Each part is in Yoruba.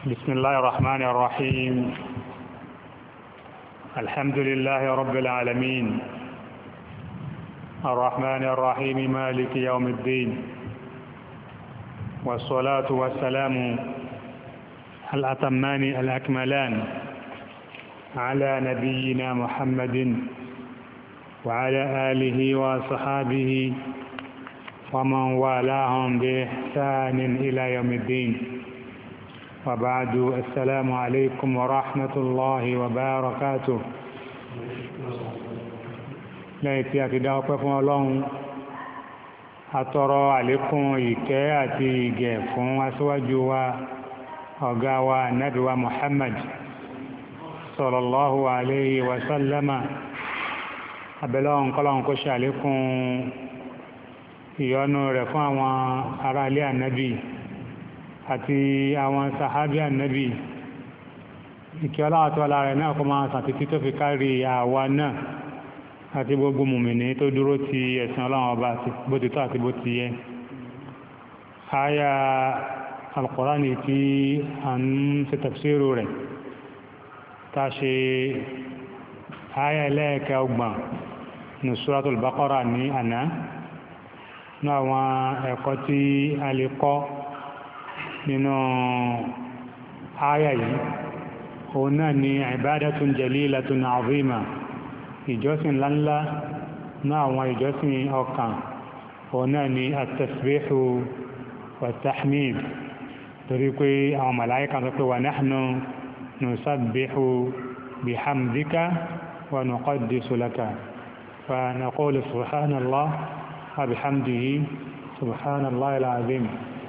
بسم الله الرحمن الرحيم. الحمد لله رب العالمين الرحمن الرحيم مالك يوم الدين، والصلاة والسلام الأتمان الأكملان على نبينا محمد وعلى آله وصحابه ومن والاهم بإحسان إلى يوم الدين، وبعد. السلام عليكم ورحمة الله وبركاته. lẹ́yìn tí a ti dá ọpẹ́ fún Ọlọ́run, atọrọ àlékún ìkẹ́ àti ìgẹ̀ fún aṣíwájú wa ọ̀gá wa Ànábì wa Muhammad sallallahu alayhi wa sallama. abẹ́lọ́run kọ́lọ́run kó ṣe àlékún ìyọ́nú rẹ̀ fún àwọn ará ilé Ànábì àti àwọn sàhábí Ànábì. ìkẹ́ Ọlọ́run tó lára rẹ̀ náà kó máa sàtìtì tó fi kárí àwa náà àti gbogbo mùmìnì tó dúró ti ẹ̀sìn Ọlọ́run ọba bó ti tọ́ àti bó ti yẹ. àyá Al-Qur'ani tí a ń ṣe tafsiru rẹ̀ tá a ṣe àyá ẹlẹ́ẹ̀kẹ́ ọgbọ̀n ní Suratul Baqara ní àná. ní àwọn ẹ̀kọ́ tí a lè kọ́ nínú àyá yìí, òun náà ni ibadatun jalilatun azima, ìjọsìn ńláńlá náà àwọn ìjọsìn ọkàn. òun náà ni at-tasbihu wa tahmid, torí pé àwọn màláíkà sọ pé wa nahnu nusabbihu bihamdika wa nuqaddisu laka fa naqulu subhanallah wa bihamdihi subhanallahil azim.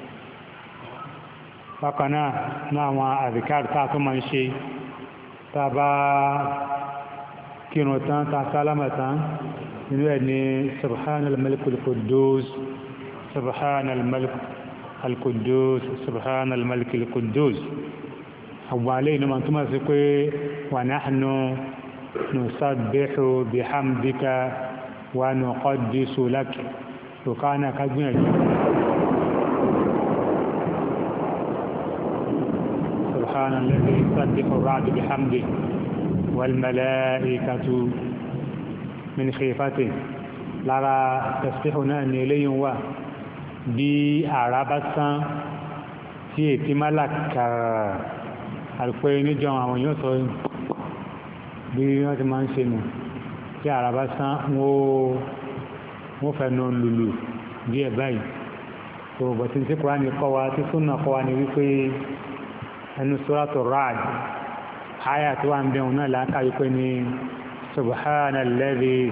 bákan náà àwọn àzìkár tá a tún máa ń ṣe tá a bá kírun tán tá a sálámà tán, nínú ẹ̀ ní subhanal malikul quddus, subhanal malikul quddus, subhanal malikul quddus. àwọn alẹ́ inú ma túnmọ̀ sí pé wa nahnu nusabbihu bihamdika wa nuqaddisu lak. tó ká náà ká gbìyànjú subhana alladhi yusabbihu ar-ra'du bihamdihi wal malaikatu min khifatihi. lára tasbihu náà ni eléyìn wà. bí àrá bá sán tí ètí málàkàrà àpẹ níjọ àwọn yóò sọ bí wọ́n ti máa ń ṣe nù. tí àrá bá sán wọ́n fẹ̀nà lùlù díẹ̀ báyìí. tó bọ̀tí tí Kùránì kọ́ wa, tí súnà kọ́ wa ni wípé ẹnu Suratu Ra'd àyà tí wà ń bẹ̀rún náà láàkà wípé ni subhanalladhi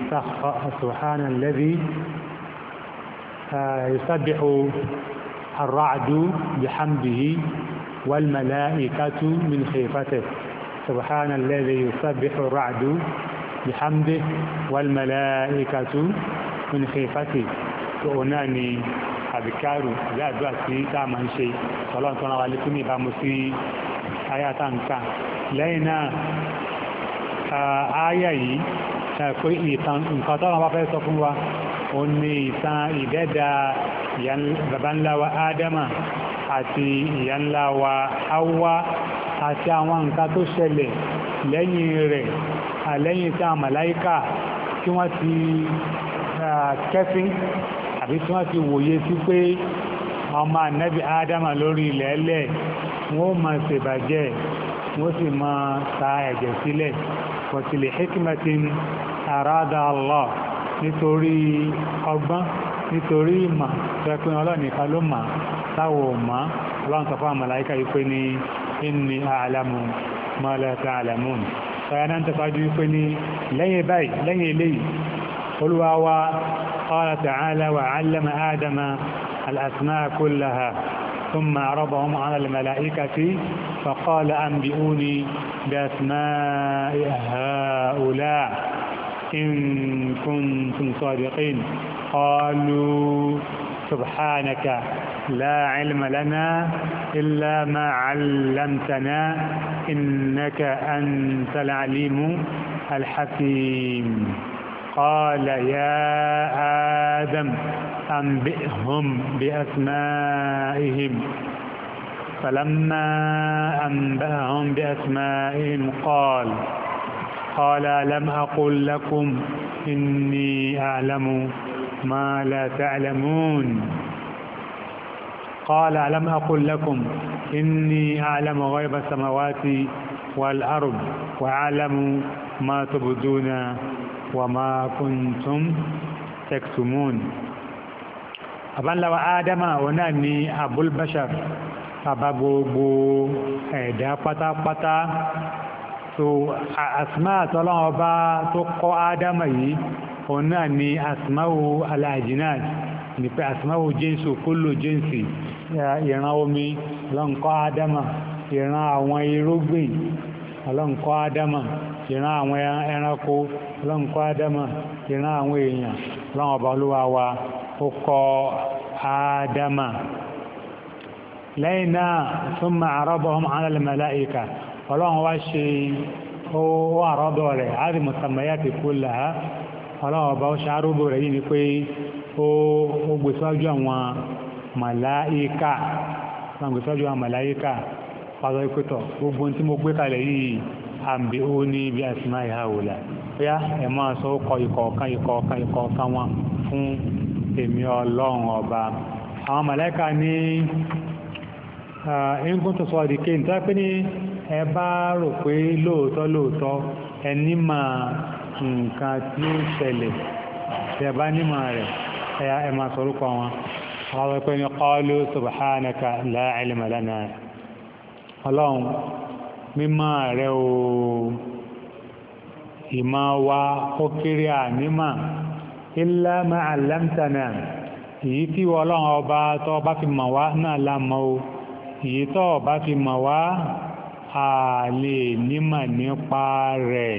yusabbihu ar-ra'du bihamdihi wal mala'ikatu min khifatihi. subhanalladhi yusabbihu ar-ra'du bihamdihi wal mala'ikatu min khifatihi. tó náà ni àbíkárù àdúrà tí tá a máa ń ṣe Ọlọ́run tó rán wa létí ní ìbámu sí ayáta nǹkan. lẹ́yìn náà ayá yìí pé ìtàn nǹkan tọ́lọ́run bá fẹ́ sọ fún wa, ó ní ìtàn ìdẹ́dà bàbá ńlá wa Ádámà àti ìyá ńlá wa Háwà àti àwọn nǹkan tó ṣẹlẹ̀ lẹ́yìn rẹ̀, lẹ́yìn tí àwọn màláíkà tí wọ́n ti kẹ́fín àbí tí wọ́n ti wòye sí pé ọmọ ànábì Ádámà lórí ilẹ̀ ẹlẹ̀ wọ́n máa ṣèbàjẹ́, wọ́n sì máa ta ẹ̀jẹ̀ sílẹ̀. wọ̀tílẹ̀ hikmatin arada Allah, nítorí ọgbọ́n, nítorí ìmọ̀ tẹ́kùn ọlọ́nìkan ló mà táwọ̀ mà. ọlọ́run sọ fún àwọn màláíkà yìí pé ní inni a'lamu ma la ta'lamun. ọ̀yá náà ń tẹ́fàájú wípé ní lẹ́yìn báyìí, lẹ́yìn eléyìí, Olúwa wa qala ta'ala wa 'allama Adama al-asma'a kullaha ثم عرضهم على الملائكة فقال أنبئوني بأسماء هؤلاء إن كنتم صادقين. قالوا سبحانك لا علم لنا إلا ما علمتنا إنك أنت العليم الحكيم. قال يا آدم أنبئهم بأسمائهم فلما أنبأهم بأسمائهم قال لم أقل لكم إني أعلم ما لا تعلمون قال لم أقل لكم إني أعلم غيب السماوات والأرض وأعلم ما تبدون وما كنتم تكتمون أبان لو آدم وناني أبو البشر أبابو ẹ̀dá pátápátá so asma tọ́lọ́wọ́ ọba tó kọ́ ádámà yìí òun náà ni asmáwò aláàjìnáà ní pé asmáwò jínsù kúlò jínsì ìran omi ọlọ́nkọ́ ádámà ìran àwọn irúgbìn ọlọ́nkọ́ ádámà ìran àwọn ẹranko ọlọ́nkọ́ ádámà ìran àwọn èèyàn ọlọ́wọ́ ọba olúwa wa ó kọ́ ádámà lẹ́yìn náà thumma àrọ́bọ̀hún ala al-malaika ọlọ́run wá ṣe ó àrọ́bọ̀ rẹ̀ àrí musammayati kullaha ọlọ́run ọba ó ṣe àrọ́bọ̀ rẹ̀ yìí ni pé ó gbèsọ́jú àwọn màláíkà pàtó ìpẹ́tọ̀ gbogbo tí mo gbé kalẹ̀ yìí àmì ó ní bí asma'i haula bóyá ẹ máa sọ ó kọ ìkọ̀ọ̀kan wọn fún èmi ọlọ́run ọba àwọn màláíkà ní in kuntum sadiqin tó pé ní ẹ bá rò pé lóòótọ́ ẹni máa nǹkan tí ó ṣẹlẹ̀ tẹ bá nímọ̀ rẹ̀ ẹ máa sọ̀rọ̀kọ wọn àwọn pé ní qalu subhanaka la ilma lana ọlọ́run mímọ̀ rẹ̀ o ìmọ̀ wa ó kéré ànímọ̀ illa ma 'allamtana èyí tí ọlọ́run ọba tó bá fi mọ̀ wá náà lámọ́ o èyí tó bá fi mọ̀ wá a lè nímọ̀ nípa rẹ̀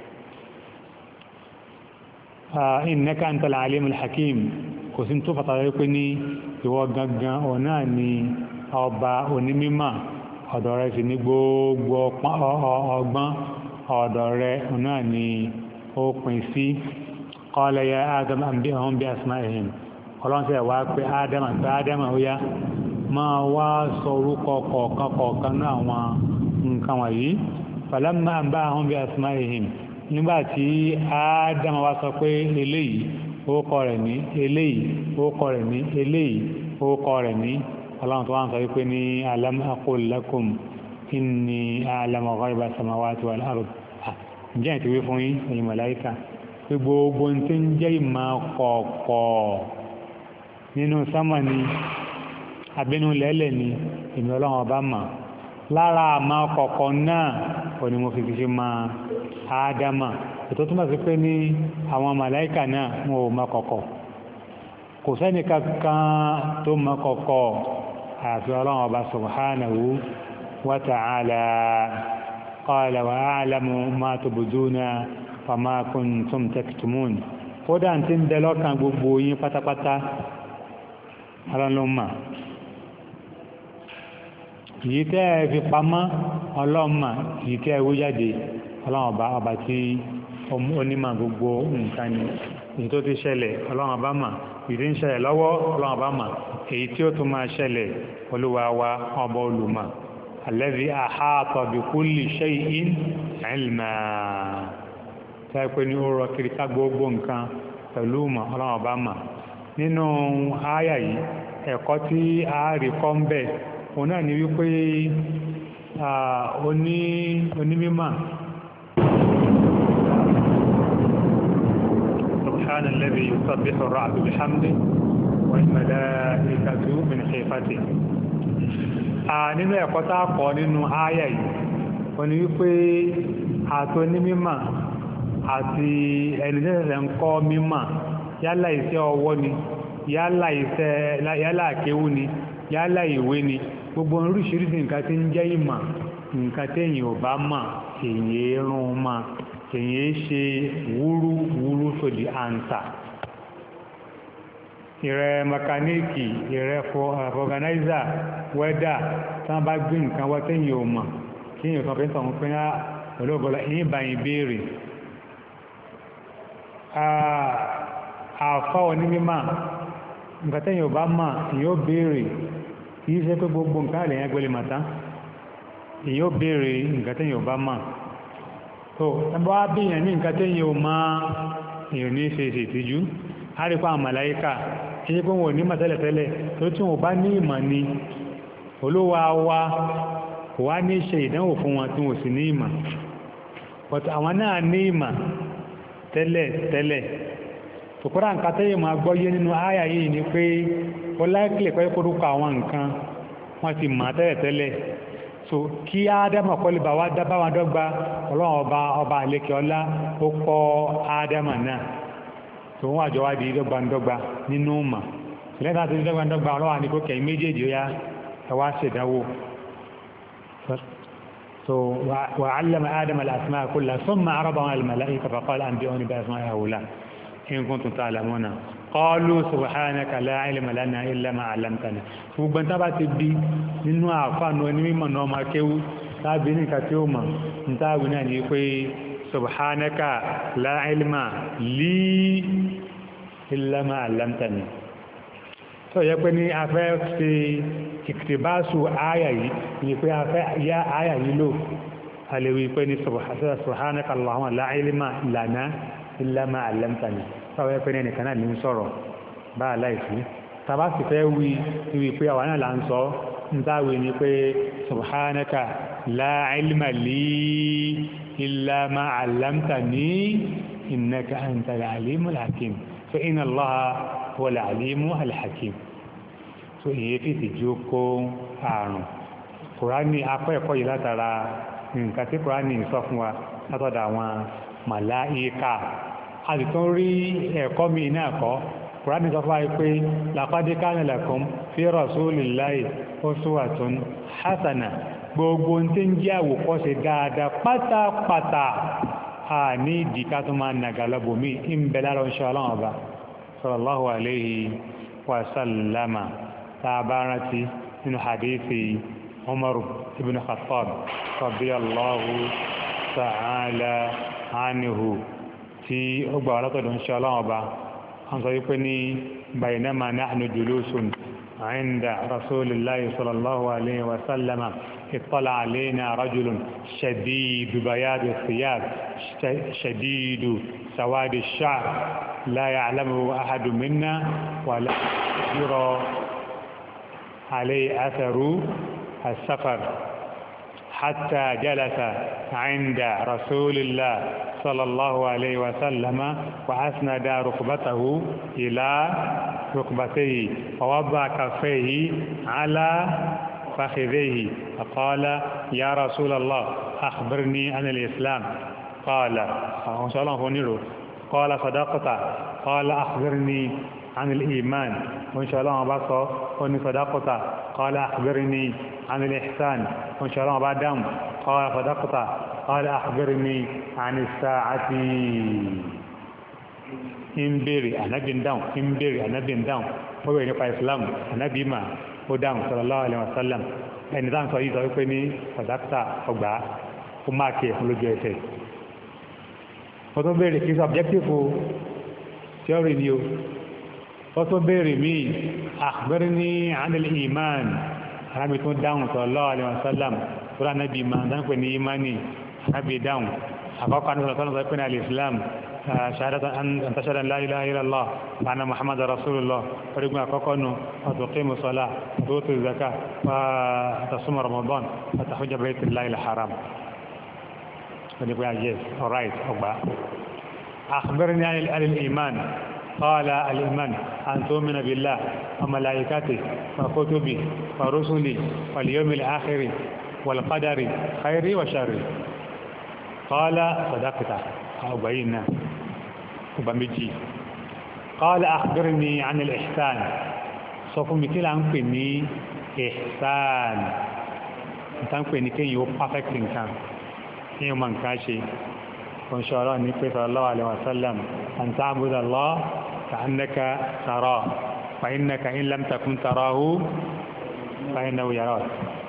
innaka antal alimul hakim kò sí tó fàtàrí pé ní ìwọ gangan ọ̀nà ni ọba onímímọ̀ ọ̀dọ̀ rẹ̀ sì ní gbogbo ọgbọ́n ọ̀dọ̀ rẹ̀ ọ̀nà ni ó pín sí qala ya Adam anbi'hum bi asma'ihim ọlọ́nsẹ̀ wá pé Adam ó yá máa wá sọ orúkọ kọ̀ọ̀kan náà àwọn nǹkan wọ̀nyí falamma anba'ahum bi asma'ihim nígbàtí Ádámù wá sọ pé eléyìí orúkọ rẹ̀ ní eléyìí orúkọ rẹ̀ ní eléyìí orúkọ rẹ̀ ní ọlọ́run tó wá ń sọ wípé ní alam aqul lakum inni a'lamu ghaiba samawati wal ard ǹjẹ́ ìtìwé fún yín ẹ̀yin màláíkà pé gbogbo tí ń jẹ́ ìmọ̀ kọ̀ọ̀kọ̀ nínú sámà ni abínú lẹ́lẹ̀ ni èmi ọlọ́run ọba mà lára àmà kọ̀ọ̀kọ̀ náà ò ní mo fi ṣe máa Ádámà ètò túnmọ̀ sí pé ní àwọn màláíkà náà wọn ò mọ̀ kọ̀ọ̀kọ̀ kò sẹ́ni kankan tó mọ̀ kọ̀ọ̀kọ̀ àfi ọlọ́run ọba subhanahu wa ta'ala qala wa a'lamu ma tubduna wa ma kuntum taktumun kódà tí ń bẹ lọ́kàn gbogbo yín pátápátá ọlọ́run yìí tẹ́ ẹ fi pamọ́ ọlọ́mà yìí tẹ́ ẹ wó jáde ọlọ́run ọba tí onímọ̀ gbogbo nǹkan ni èyí tó ti ṣẹlẹ̀ ọlọ́run ọba mà èyí tí ń ṣẹlẹ̀ lọ́wọ́ ọlọ́run ọba mà èyí tí ó tún máa ṣẹlẹ̀ olúwa wa ọba olùmọ̀ allazi ahata bi kulli shay'in ilma tẹ́ pé ní ó rọ kiri ká gbogbo nǹkan pẹ̀lú mọ̀ ọlọ́run ọba mà nínú ááyà yìí ẹ̀kọ́ tí a rí kọ́ ń bẹ̀ òun náà ni wípé onímímọ̀ subhana alladhi yusabbihu ar-ra'du bihamdihi wal malaikatu min khifatihi nínú ẹ̀kọ́ tá a kọ́ nínú ááyà yìí òun ni wípé àti onímímọ̀ àti ẹni tẹ́sẹ̀ ń kọ́ mímọ̀ yálà iṣẹ́ ọwọ́ ni yálà àkéwú ni yálà ìwé ni gbogbo oríṣiríṣi nǹkan tí ń jẹ́ ìmọ̀ nǹkan tẹ́yìn ò bá mọ̀ èyí rún ma èyí ṣe wúrú to the answer ìrẹ́ mẹkaníìkì ìrẹ́ fọ́gánáìzà wẹ́dà tán bá gbé nǹkan wá tẹ́yìn ò mọ̀ kí èyàn kan fẹ́ tọ̀hún pín olóògọ́lá èyí bá yìí béèrè àfá onímímọ̀ nǹkan tẹ́yìn ò bá mọ̀ èyí ó béèrè kìí ṣe pé gbogbo nǹkan lè yẹn gbélé màtá èyí ó béèrè nǹkan tẹ́yìn ò bá mọ̀ tó ẹbọ́ wá bíyàn ní nǹkan tẹ́yìn ò mọ̀ èyàn ní ṣe ìtìjú á rí pa àwọn màláíkà ṣe pé wọn ò ní mọ̀ tẹ́lẹ̀tẹ́lẹ̀ tó tí wọn bá ní ìmọ̀ ni olówó wa kò wá ní ṣe ìdánwò fún wọn tí wọn sì ní ìmọ̀ but àwọn náà ní ìmọ̀ tẹ́lẹ̀ tòkúrà nǹkan tẹ́yìn máa gbọ́yé nínú áyà yìí ni pé ó láìkìlẹ̀ pẹ́ kórúkọ àwọn nǹkan wọ́n ti mọ̀ tẹ́lẹ̀ so kí ádámà kọ́ lè bá wá dábá wọn dọ́gba ọlọ́run ọba àlékè ọlá ó kọ́ ádámà náà tó wọ́n àjọ wá di dọ́gbandọ́gba nínú mà lẹ́yìn tó di dọ́gbandọ́gba ọlọ́run àníkó kẹ̀yìn méjèèjì ó yá ẹ wá ṣèdánwò so وعلم آدم الأسماء كلها ثم عرضهم على الملائكة فقال أنبئوني بأسماء هؤلاء إن كنتم تعلمون قالوا سبحانك لا علم لنا إلا ما علمتنا gbogbo ẹ̀ntá bá ti bí nínú àfáànù ẹni mímọ̀ náà máa kéwú láàbí ní ìkà tí ó mọ̀ ní táàwì náà ní pé subhanaka la ilma li illa ma allamtani tó yẹ pé ní afẹ́ ṣe ìkìtìbáṣù áyà yìí ní pé afẹ́ yá áyà yìí lò alẹ́wì pé ní subhanaka allahumma la ilma lana illa ma allamtani tó yẹ pé ní ẹnìkan náà ní sọ̀rọ̀ bá aláìsí tàbá sì fẹ́ wí pé àwọn náà là ń sọ ń dáwì ní pé subhanaka la ilma li illa ma allamtani innaka antal alimul hakim fa inna allaha huwal alimul hakim so èyí fi sì jó kó àrùn kùránì akọ́ ẹ̀kọ́ yìí látara nǹkan tí kùránì sọ fún wa látọ̀dọ̀ àwọn màláíkà a sì tún rí ẹ̀kọ́ mi náà kọ́ kùránì sọ fún wa pé laqad kana lakum fi rasulillahi uswatun hasana gbogbo tí ń jẹ́ àwòkọ́ṣe dáadáa pátápátá a ní ìdíká tó máa nàgà lọ́bùnmí ń bẹ lára oṣù ọlọ́run ọba sallallahu alayhi wa sallama tàbárántí nínú hadithi Umar ibn Khattab radiyallahu ta'ala anhu tí ó gbà látọ̀dọ̀ oṣù ọlọ́run ọba wọ́n sọ wípé ní baynama nahnu julusun عند رسول الله صلى الله عليه وسلم اطلع علينا رجل شديد بياض الثياب شديد سواد الشعر لا يعلمه أحد منا ولا يرى عليه أثر السفر حتى جلس عند رسول الله صلى الله عليه وسلم وأسند ركبته إلى ركبتيه ووضع كفيه على فخذيه فقال يا رسول الله أخبرني عن الإسلام قال قال صدقت قال أخبرني عن الإيمان وإن شاء الله بصر وإن صدقت قال أخبرني عن الإحسان وإن شاء الله بعدهم قال صدقت قال أخبرني عن الساعة إنبري النبي داون إنبري النبي داون هو ينفع الإسلام النبي ما هو داون صلى الله عليه وسلم ẹni dáhùn sọ yìí sọ wípé ní sàdákítà ọgbà ó máa kí ẹ̀fún lójú ẹsẹ̀ ó tó béèrè kí sọ objective theory ni ó tó béèrè míì akhbirni anil iman arábì tó dáhùn sallallahu alaihi wasallam tó rà nábì máa dáhùn ní imani arábì dáhùn àkọ́kọ́ àti sọ̀rọ̀ sọ pé ní alìsílám شهادة أن تشهد أن لا إله إلا الله وأن محمد رسول الله فريق أكوكونو وتقيم الصلاة وتؤتي الزكاة وتصوم رمضان وتحج بيت الله الحرام فريق yes alright أخبرني عن الإيمان قال الإيمان أن تؤمن بالله وملائكته وكتبه ورسله واليوم الآخر والقدر خير وشر قال صدقت أبينا وبمجي قال أخبرني عن الإحسان سوف مثل أنكني إحسان أنكني كي يو perfect إنسان يوم من كاشي وإن شاء الله نبي صلى الله عليه وسلم أن تعبد الله كأنك تراه فإنك إن لم تكن تراه فإنه يراك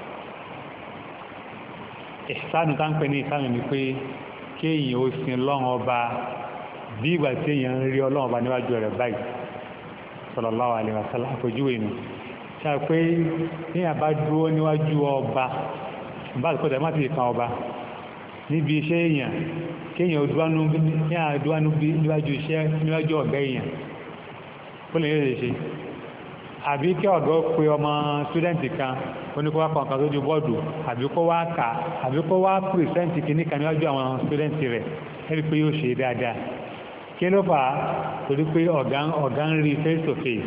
إحسان أنكني إحسان نبي kéèyàn ó sin Ọlọ́run ọba bí ìgbà tí èèyàn ń rí Ọlọ́run ọba níwájú rẹ̀ báyìí sallallahu alaihi wasallam àpèjúwe nù ṣáà pé ní àbá dúró níwájú ọba bá àtìkọ́tà má ti kan ọba níbi iṣẹ́ èèyàn kéèyàn òdúwánú níwájú iṣẹ́ níwájú ọ̀gá èèyàn ó lè lè ṣe àbí kí ọ̀gá pé ọmọ stúdẹ̀ntì kan oníkọ́wá kọ̀ọ̀kan tó ju bọ́ọ̀dù àbí kó wá kà àbí kó wá pìrìsẹ́ǹtì kìíní kan níwájú àwọn stúdẹ̀ntì rẹ̀ ẹ̀rí pé yóò ṣe dáadáa kí ló fà á torí pé ọ̀gá ń rí face to face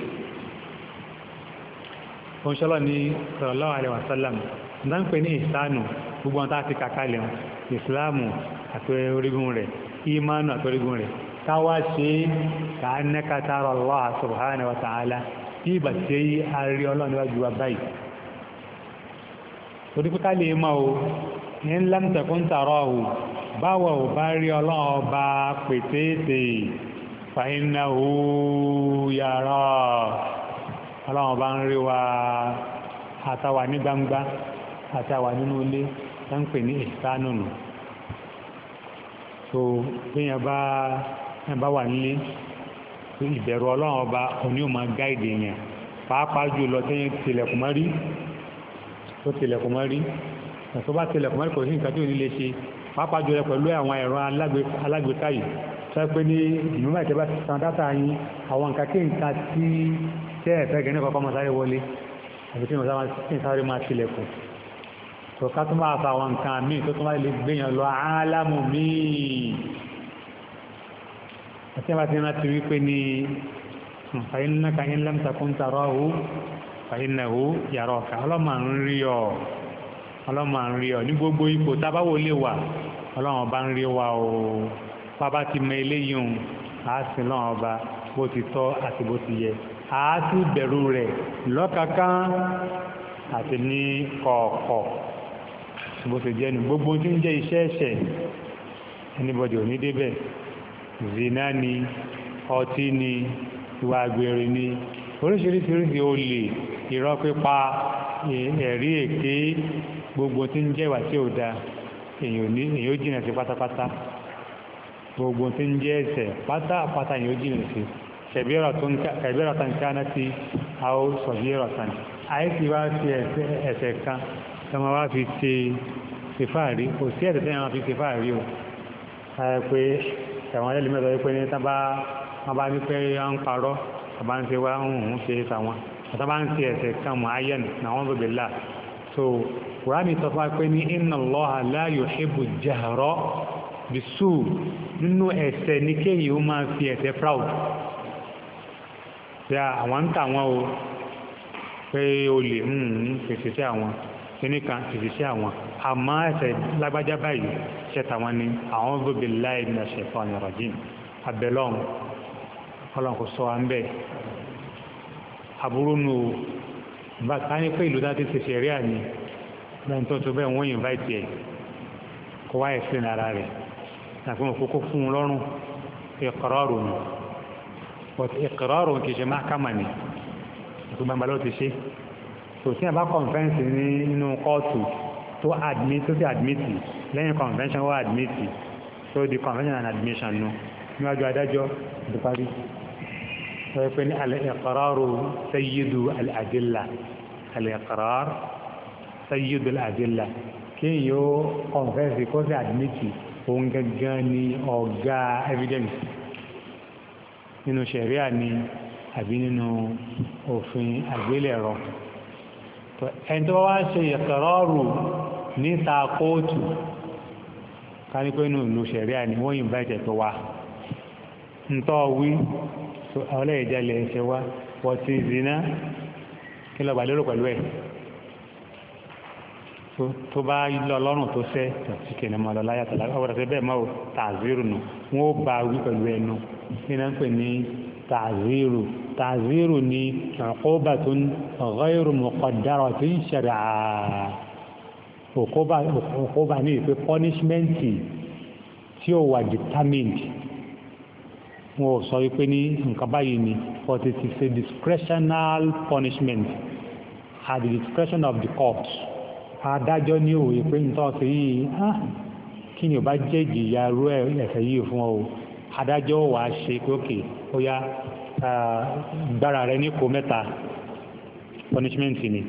oúnṣẹ́lọ́ ní sallallahu alaihi wasallam ǹdá ń pè ní ìsánù gbogbo ọ̀tá ti kàkálẹ̀ ìsìláàmù àti orígun rẹ̀ ìmánu àti orígun rẹ̀ káwá ṣe ka'annaka tara Allah subhanahu wa ta'ala tí ìbà tí a rí ọlọ́run níwájú wa báyìí torí pé ká lè mọ̀ o in lam takun tarahu báwọ̀ ò bá rí ọlọ́run ọba pètèètè fa innahu yara ọlọ́run ọba ń rí wa àtàwà ní gbangba àtàwà nínú ilé tó ń pè ní ìsánù nù so bíyàn bá wà nílé ìbẹ̀rù ọlọ́run ọba òní ò máa gáìdì èèyàn pàápàá jùlọ tẹ́yìn tilẹ̀kùn mọ́rí tó tilẹ̀kùn mọ́rí tó bá tilẹ̀kùn mọ́rí kò sí nǹkan tí ò ní lè ṣe pàápàá jùlọ pẹ̀lú àwọn ẹ̀rọ alágbèéká yìí sọ pé ní ìmúmọ̀ ìjọba ti san dátà yín àwọn nǹkan kí nǹkan tí tẹ́ ẹ̀fẹ́ gẹ̀ẹ́ kọ́kọ́ máa sáré wọlé àbí kí n sáré máa tilẹ̀kùn tó ká tó máa fa àwọn nǹkan míì tó tó máa lè gbéyàn lọ álámù míì àti àbá tí wọ́n ti wípé ní fa'innaka in lam takun tarahu fa'innahu yaraka ọlọ́mà ń rí ọ ní gbogbo ipò tábáwò lè wà ọlọ́run ọba ń rí wa o bàbá ti mọ eléyìí hùn àásìn lọ́wọ́ ọba bó ti tọ́ àti bó ti yẹ àásì bẹ̀rù rẹ̀ lọ́kàkán àti ní kọ̀ọ̀kọ̀ bó ti jẹ́ ní gbogbo tí ń jẹ́ iṣẹ́ ẹ̀ṣẹ̀ anybody ò ní débẹ̀ zina ni ọtí ni ìwà àgbèrè ni oríṣiríṣiríṣi olè irọ́ pípa ẹ̀rí èké gbogbo tí ń jẹ́ ìwà tí ò da èyàn ó jìnà sí pátápátá gbogbo tí ń jẹ́ ẹ̀ṣẹ̀ pátápátá èyàn ó jìnà sí kabiratan kanati aw saghiratan àìsí wá sí ẹ̀ṣẹ̀ kan tọmọ wá fi ṣe fáàrí kò sí ẹ̀ṣẹ̀ tẹ́yàn wá fi ṣe fáàrí o pé ẹ̀wọ̀n ẹlẹ́lẹ́ mẹ́ta wípé ní tábà wọ́n bá ní pé wọ́n ń parọ́ àbá ń ṣe wá ń ṣe tàwọn àtàbá ń ṣe ẹ̀ṣẹ̀ kan mọ̀ ayẹ́n náà wọ́n bèbè là so Kùránì sọ fún wa pé ní inna Allaha la yuhibbu jahra bisu nínú ẹ̀ṣẹ̀ ní kéyìí ó máa fi ẹ̀ṣẹ̀ proud bí àwọn ń tà wọ́n o pé o lè fèsì sí àwọn kíníkan fèsì sí àwọn àmọ́ ẹ̀ṣẹ̀ lágbájá báyìí ṣẹta wọn ni a'udhu billahi minash shaitanir rajim abẹ́lọ́n ọlọ́n kò sọ wọn bẹ́ẹ̀ aburú nù bá ká ní pé ìlú dáti ti ṣẹ̀rí àní bẹ́ẹ̀ tó tó bẹ́ẹ̀ wọ́n invite ẹ̀ kó wáyé sí ara rẹ̀ nàfihàn kókó fún un lọ́rùn iqraru nù but iqraru kì í ṣe mahkama ni tó gbàgbà ló ti ṣe tó tí a bá conference nínú kóòtù tó ti admit lẹ́yìn convention wọ́n admit so the convention and admission nù níwájú adájọ́ tó parí wọ́n pẹ́ ní al-iqraru sayyidu al-adilla al-iqrar sayyidu al-adilla kí yóò conference kó sí admit òun gangan ni ọ̀gá evidence nínú ṣẹ̀ríà ni àbí nínú òfin àgbélẹ̀rọ ẹni tó wá ṣe iqraru níta kóòtù ká ní pé inú ìlú ṣẹ̀ríà ni wọ́n invite tó wá ń tọ́ wí ọlẹ́ ìjẹ́lẹ̀ ẹ̀ṣẹ̀ wá wọ́n ti zina kí lọ gbàlérò pẹ̀lú ẹ̀ tó bá lọ lọ́rùn tó sẹ́ tí kì ní mọ́ lọ láyàtọ̀ ọ̀rọ̀ tẹ́ bẹ́ẹ̀ mọ́ tààzírù nù wọ́n ó bá wí pẹ̀lú ẹnu nínú ń pè ní tààzírù ní uqubatun ghayru muqaddaratin shar'a òkóbá ní ìpé punishmenti tí ó wà determined wọ́n ò sọ wípé ní nǹkan báyìí ni but it is a discretional punishment at the discretion of the court adájọ́ ní òwe pé ń tọ́ sí yìí kí ni ò bá jẹ́ ìjìyà rú ẹ̀ṣẹ̀ yìí fún ọ adájọ́ wà ṣe pé òkè ó yá gbára rẹ ní kó mẹ́ta punishment ni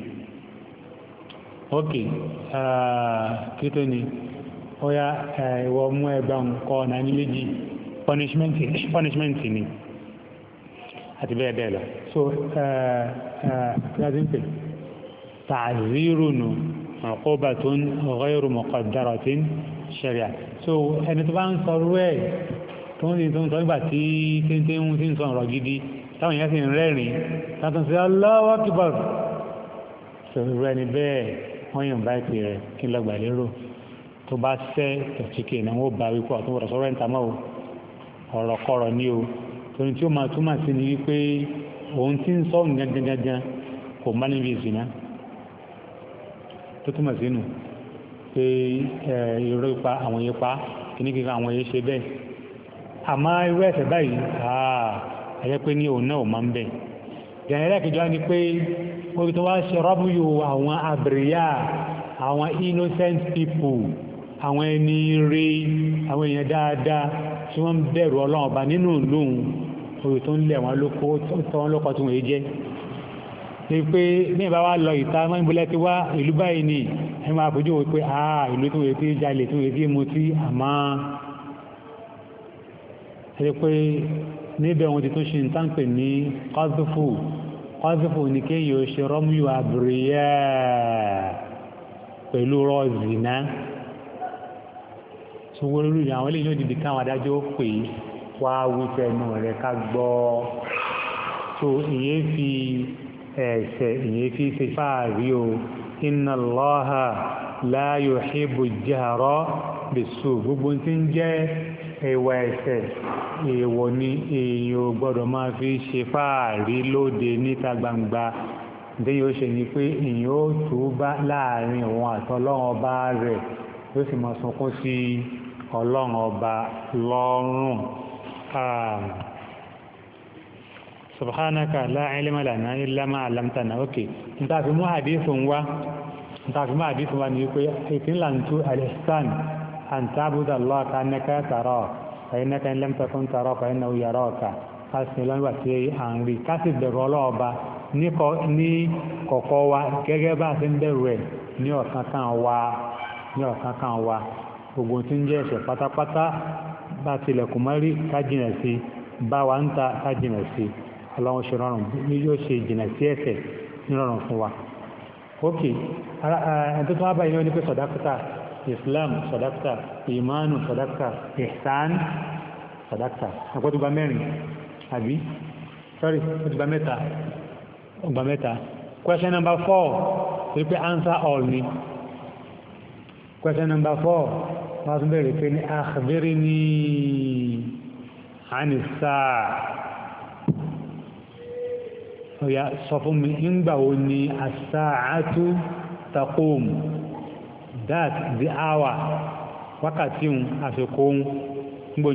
ok kí tó ni ó yá ìwọ mú ẹgbà ǹkọ́ ọ̀nà ní méjì punishment ni àti bẹ́ẹ̀ bẹ́ẹ̀ lọ so kíláàsì ta'zirun uqubatun ghayru muqaddaratin sharia so ẹni tó bá ń sọ rú ẹ̀ tó ń sọ nígbà tí tí ń sọ ọ̀rọ̀ gidi táwọn èèyàn sì ń rẹ́rìn látọ̀ sí Allahu Akbar so rú ẹni bẹ́ẹ̀ wọ́n yàn bá ìpè rẹ̀ kí n lọ́gbà lérò tó bá sẹ́ tẹ̀síkè náà wọ́n bá wípé ọ̀tún wọ̀rọ̀ sọ́rọ̀ ẹ̀ńtà mọ́ ọ̀rọ̀ kọ̀rọ̀ ní o torí tí ó máa túmọ̀ sí ni wípé òun tí ń sọ gangan kò má níbi ìsìná tó túmọ̀ sínú pé irọ́ ipa àwọn ipa kìíní kíkan àwọn yẹn ṣe bẹ́ẹ̀ àmọ́ irú ẹ̀ṣẹ̀ báyìí ayẹ́ pé ní òun náà ò máa ń bẹ̀ ìyànlẹ́ kejì wá ni pé orí tó wá ṣe rọ́bùyò àwọn àbìrìyà àwọn innocent people àwọn ẹni rí àwọn èèyàn dáadáa tí wọ́n ń bẹ̀rù ọlọ́run ọba nínú lóhun orí tó ń lẹ̀ wọ́n lóko tó wọ́n lóko tí wọ́n jẹ́ ní pé ní ìbá wá lọ ìta mọ́ ìbúlẹ̀ tí wá ìlú báyìí ni ẹ máa fojú wò pé ìlú tó wèé tí jalè tó wèé tí mutí àmọ́ ẹ pé níbẹ̀ wọn ti tún ṣe ń tánpẹ̀ ní kọ́sífù ní kéyìí ó ṣe rọ́mùyù àbúrẹ́yà pẹ̀lú rọ́ọ̀zìnà tó wọ́n lórí àwọn eléyìí yóò dìde káwọn adájọ́ pè wá wípé ẹnu rẹ̀ ká gbọ́ tó ìyẹn fi ẹ̀ṣẹ̀ ìyẹn fi ṣe fáàrí o inna Allaha la yuhibbu al-jahra bis-su gbogbo tí ń jẹ́ ẹwà ẹ̀ṣẹ̀ èèwọ̀ ni èèyàn gbọ́dọ̀ máa fi ṣe fáàrí lóde níta gbangba ǹdẹ́ yóò ṣe ni pé èèyàn ó túbá láàrin òun àtọlọ́run ọba rẹ̀ yóò sì máa sunkún sí ọlọ́run ọba lọ́rùn. subhanaka la ilma lana illa ma 'allamtana okay nta fi mú hadithun wa ni pé ìtìlàntú al-ihsan an ta'budu Allah ka'annaka tarahu fa innaka in lam takun tarahu fa innahu yaraka kasi lọ́nà tí a ń rí kásì bẹ̀rù ọlọ́ọ̀ba ní kọ̀kọ́ wa gẹ́gẹ́ bá ti ń bẹ̀rù ẹ̀ ní ọ̀kankan wa gbogbo tí ń jẹ́ ẹ̀ṣẹ̀ pátápátá bá tilẹ̀kùn mọ́rí kájìnà sí bá wa ń ta kájìnà sí ọlọ́run ṣe rọrùn ní yóò ṣe jìnà sí ẹ̀ṣẹ̀ ní rọrùn fún wa ok ẹ̀tọ́ tó wá báyìí ní pé sọ̀dákítà Islam sọ̀dákítà ìmánu sọ̀dákítà ihsan sọ̀dákítà àpótúgba mẹ́rin àbí sorry àpótúgba mẹ́ta question number 4 wípé answer all ni question number 4 wọ́n tún bẹ̀rẹ̀ pé ní akhbirni ani saa ọ̀yà sọ fún mi nígbà wo ni as-sa'atu taqum that the hour wákàtí un àsìkò un níbo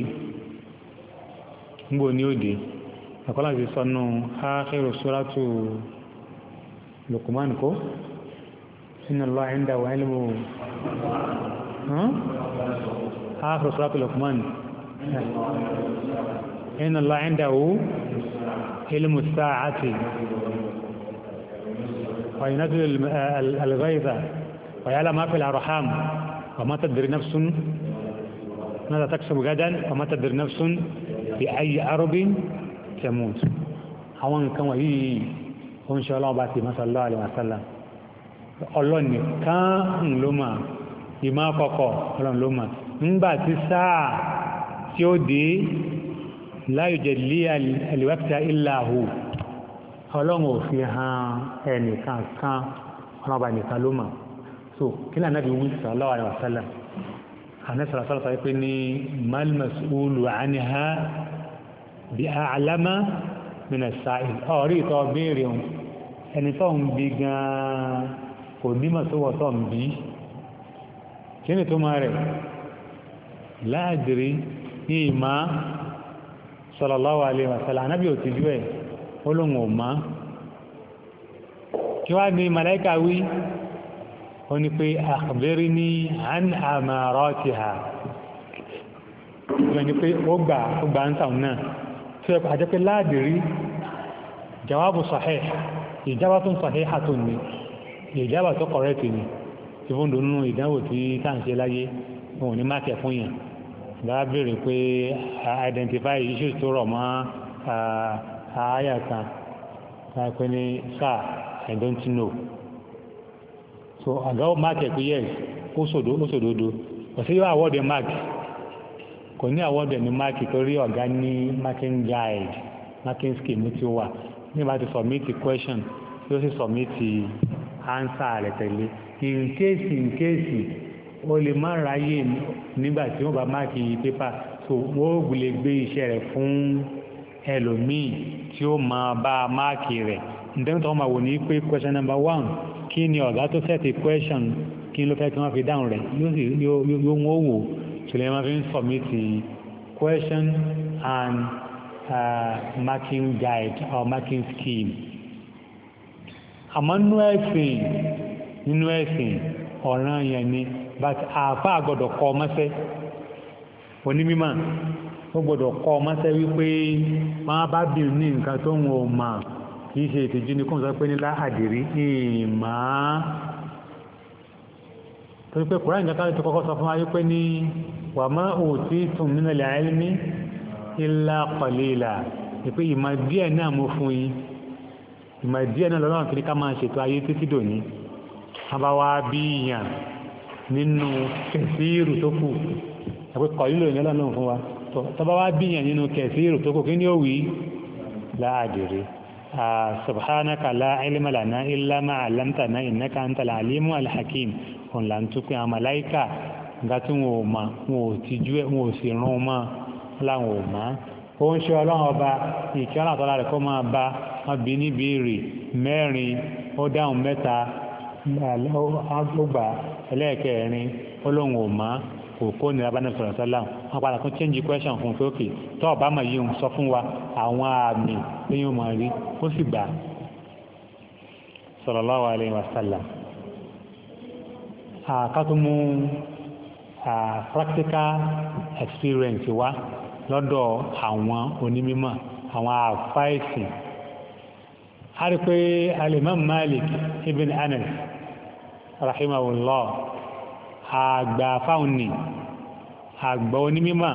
ni ó dé àkọ́lá ti sọ́nù akhiru suratu Luqman ko inna Allaha indahu ilmu akhiru suratu Luqman inna Allaha indahu ilmu as-sa'ati wa yunazzilu al-ghaytha wa ya'lamu ma fil arham wa ma tadri nafsun ماذا تكسب غدا وما تدري نفس بأي أرض تموت àwọn nǹkan wọ̀nyí ó ń ṣe ọlọ́run bá ti sallallahu alaihi wasallam ọlọ́run nìkan ló mà ìmọ̀ àkọ́kọ́ ọlọ́run ló mà nígbà tí sáà tí ó dé la yujalli al-waqta illa hu ọlọ́run ò fi hàn ẹnìkan kan ọlọ́run bá nìkan ló mà so kí ní ànábì wí sallallahu alaihi wasallam ànẹ́sọ̀rọ̀ sọ́rọ̀ sọ pé ní mal mas'ulu anha bí a'lama min as-sa'il ọ̀rí ìtọ́ béèrè ohun ẹni tó ń bí gan kò nímọ̀ tó wọ́ tó ń bí kí ni tó máa rẹ̀ láàdìrí ní ìmá sallallahu alaihi wasallam anábì ò ti jú ẹ̀ olóhùn ò má kí wá ní màláíkà wí ó ní pé akhbirni an amaratiha ìwọ̀n ni pé ó gbà ń tàun náà tí ó àjẹ́ pé láàdìrí jawabu sahih ìjábá tó ń sahihah tó ní ìjábá tó correct ni tí fún dùnú ìdánwò tí tá à ń ṣe láyé wọn ò ní máàkì fún yàn bá béèrè pé identify issues tó rọ̀ mọ́ ààyà kan pé ní sir I don't know so àgbà máàkì pé yes ó sòdodo ọ̀sẹ̀ yóò àwọ́dẹ̀ máàkì kò ní àwọ́dẹ̀ ní máàkì torí ọ̀gá ní marking guide marking scheme tí ó wà nígbà tí submit question tí ó sì submit answer rẹ̀ tẹ̀lé in case ó lè má ráyè nígbà tí wọ́n bá máàkì pépà so wọ́n ó lè gbé iṣẹ́ rẹ̀ fún ẹlòmíì tí ó máa bá máàkì rẹ̀ nítorí tó máa wò ní pé question number 1 kí ni ọ̀gá tó set a question kí ló fẹ́ kí wọ́n fi dáhùn rẹ̀ yóò wọ́n wò ṣùgbọ́n wọ́n fi ń submit question and marking guide or marking scheme. àmọ́ nínú ẹ̀sìn ọ̀ràn yẹn ni but àáfàá gbọ́dọ̀ kọ́ ọmọṣẹ́ onímọ̀ ó gbọ́dọ̀ kọ́ ọmọṣẹ́ wípé wọ́n bá bí ní nǹkan tó ń wọ́n mà kìí ṣe ìtìjú ní kóńsọ pé nílá àdìrí ìmá torí pé kùránì nǹkan tó kọ́kọ́ sọ fún wa wípé ní wa ma utitum minal ilmi illa qalila ìpé ìmọ̀ díẹ̀ náà mú fún yín ìmọ̀ díẹ̀ náà lọ́nà kiri ká máa ṣètò ayé títí dòní àbáwá bí ìyàn nínú kẹsíìrù tó kù ẹ̀pẹ́ kọ̀lílò ní ọlọ́nà fún wa tọba wá bí ìyàn nínú kẹsíìrù tó kù kí ní ó wí la adri subhanaka la ilma lana illa ma 'allamtana innaka antal alimu al-hakim òun là ń tún pé àwọn màláíkà nígbà tí wọn ò mọ̀ wọn ò tijú ẹ̀ wọn ò sì rún mọ́ láwọn ò mọ̀ ó ń ṣe ọlọ́run ọba ìkẹ́ ọ̀nà àtọ́lá rẹ̀ kó máa bá wọn bí ní béèrè mẹ́rin ó dáhùn mẹ́ta ọgbà ẹlẹ́ẹ̀kẹrin olóhùn ò mọ̀ òkú ní abánà sọ̀rọ̀ sọ́lá wọn padà tún change question fún pé òkè tó ọba mọ̀ yìí ń sọ fún wa àwọn àmì lẹ́yìn ọmọ rí ó sì gbà sallallahu alaihi wasallam. Kátùmù practical experience wa lọ́dọ̀ àwọn onímọ̀ àwọn àfáìsì a rí pé al-Imam Malik ibn Anas rahimahullah àgbà fáunì àgbà onímọ̀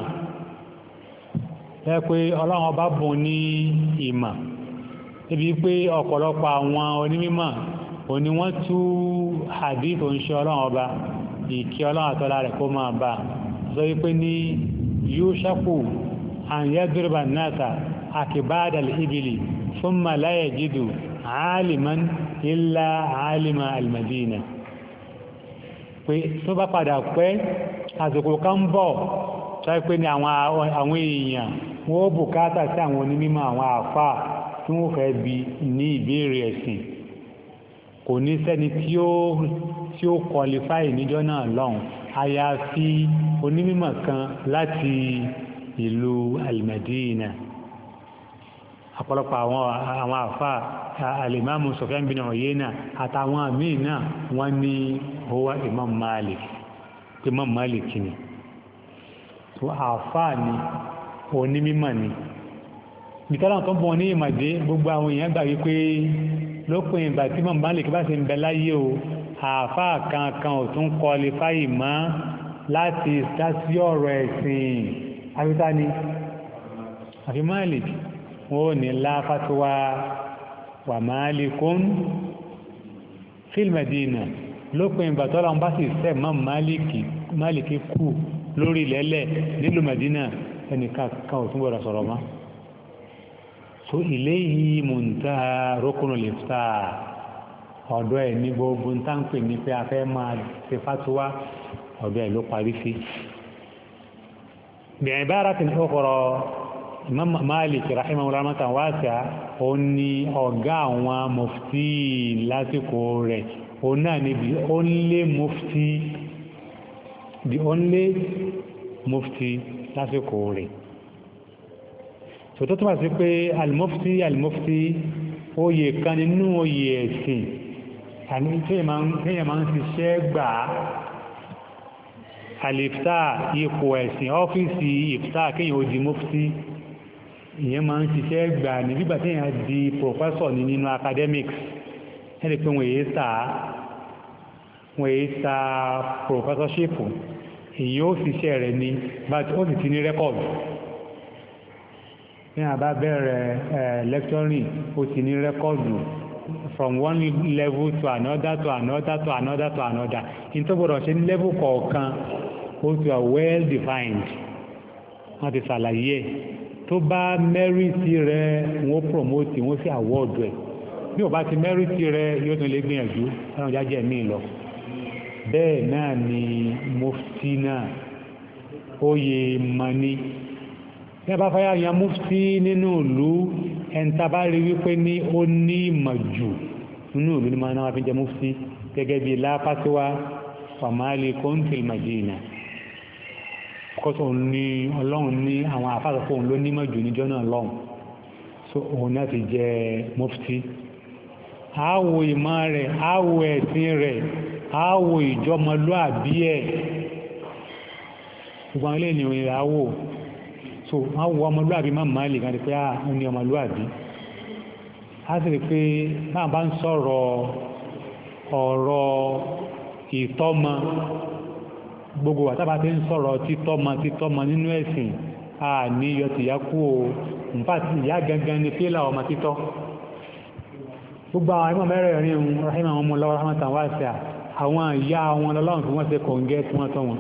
pé ọlọ́run ọba bùn ní ìmọ̀ ibi pé ọ̀pọ̀lọpọ̀ àwọn onímọ̀ òní wọ́n tú hadith oúnṣẹ́ ọlọ́run ọba ìkí ọlọ́run àtọ́lá rẹ̀ kó máa bá sọ wípé ní yushaku an yadriba an-nasa akbada al-ibili thumma la yajidu aliman illa alima al-Madina pé tó bá padà pẹ́ àsìkò kan bọ̀ tó pé ní àwọn èèyàn wọ́n bùkátà sí àwọn onímọ̀ àwọn àfáà tí wọ́n fẹ́ bi ní ìbéèrè ẹ̀sìn kò ní sẹ́ni tí ó qualify níjọ́ náà lọ́hùn àyàfi onímọ̀ kan láti ìlú al-Madina ọ̀pọ̀lọpọ̀ àwọn àfà al-Imam Sufyan bin Uyayna àtàwọn míì náà wọ́n ní huwa Imam Malik ni tó àfà ni onímọ̀ ni ìtọ́lá tó bọ̀ ní ìmọ̀dé gbogbo àwọn èèyàn gbà wípé lópin ìgbà tí Imam Malik bá ṣe ń bẹ láyé o àfà kankan ò tún qualify mọ́ láti dásí ọ̀rọ̀ ẹ̀sìn àbíta ni àfi Malik wọ́n ní la fatwa wa Malikun fil Madina lópin ìgbà tọ́lá ń bá sì sẹ́ Imam Malik kú lórí ilẹ̀ẹ́lẹ̀ nílùú Madina ẹnìkan kan ò tún gbọ́dọ̀ sọ̀rọ̀ mọ́ so ilayhi muntaha rukunul ifta ọ̀dọ̀ ẹ̀ ní gbogbo ń tánpè ní pé a fẹ́ máa ṣe fatuwa ọ̀dọ̀ ẹ̀ ló parí sí bi'ibaratin ukhra Imam Malik rahimahullah rahmatan wasi'a ó ní ọ̀gá àwọn mufti lásìkò rẹ̀ ó náà ní the only mufti lásìkò rẹ̀ so tó túnmà sí pé al-mufti oyè kan nínú oyè ẹ̀sìn àní kéèyàn máa ń ṣiṣẹ́ gbà al-ifta ipò ẹ̀sìn ọ́fíìsì ifta kéèyàn ó di mufti ìyẹn máa ń ṣiṣẹ́ gbà ní nígbà tí èèyàn di professor ní nínú academics ẹni pé wọ́n èyí sa professorship èyí ó ṣiṣẹ́ rẹ̀ ní but ó sì ti ní record ní àbá bẹ̀rẹ̀ lecturing ó ti ní record from one level to another to another to another to another in tó gbọdọ̀ ṣe ní level kọ̀ọ̀kan ó ti wà well defined wọ́n ti ṣàlàyé tó bá mẹ́rìtì rẹ̀ wọ́n promote wọ́n sì award rẹ̀ bí o bá ti mẹ́rìtì rẹ̀ yóò tún lè gbìyànjú ẹ̀rùn jájẹ́ mi lọ bẹ́ẹ̀ náà ni mufti náà oyè mani bí a bá fẹ́ yan mufti nínú ìlú ẹ̀ǹta bá rí wípé ní ó ní ìmọ̀ jù nínú ìlú ní máa fi jẹ mufti gẹ́gẹ́ bí lápásíwá fàmálì kóńtìl Madina kọ́sọ̀ ní ọlọ́run ní àwọn àfáàsọ̀fọ́ òun ló nímọ̀ jù níjọ́ náà lọ́hùn so òun náà ti jẹ mufti àwọ̀ ìmọ̀ rẹ̀ àwọ̀ ẹ̀sìn rẹ̀ àwọ̀ ìjọmọlúàbí ẹ̀ gbogbo àwọn ilé ìrìn rẹ̀ àwọ̀ so àwọ̀ ọmọlúàbí máa máa lè kàrí pé ó ní ọmọlúàbí a sì rí pé máa bá ń sọ̀rọ̀ ọ̀rọ̀ ìtọ́mọ gbogbo àtàbà tí ń sọ̀rọ̀ títọ́mọ nínú ẹ̀sìn a ní yọ tìyá kú o nípàtí ìyá gangan ni pé láwọn ọmọ títọ́ gbogbo àwọn ẹmọ mẹ́rẹ̀ rí ohun rahim àwọn ọmọ lọ́wọ́ rahmatan wasi'a àwọn ìyá wọn lọ́lọ́run tí wọ́n ṣe kọ̀ǹgẹ́ tí wọ́n tọ́ wọn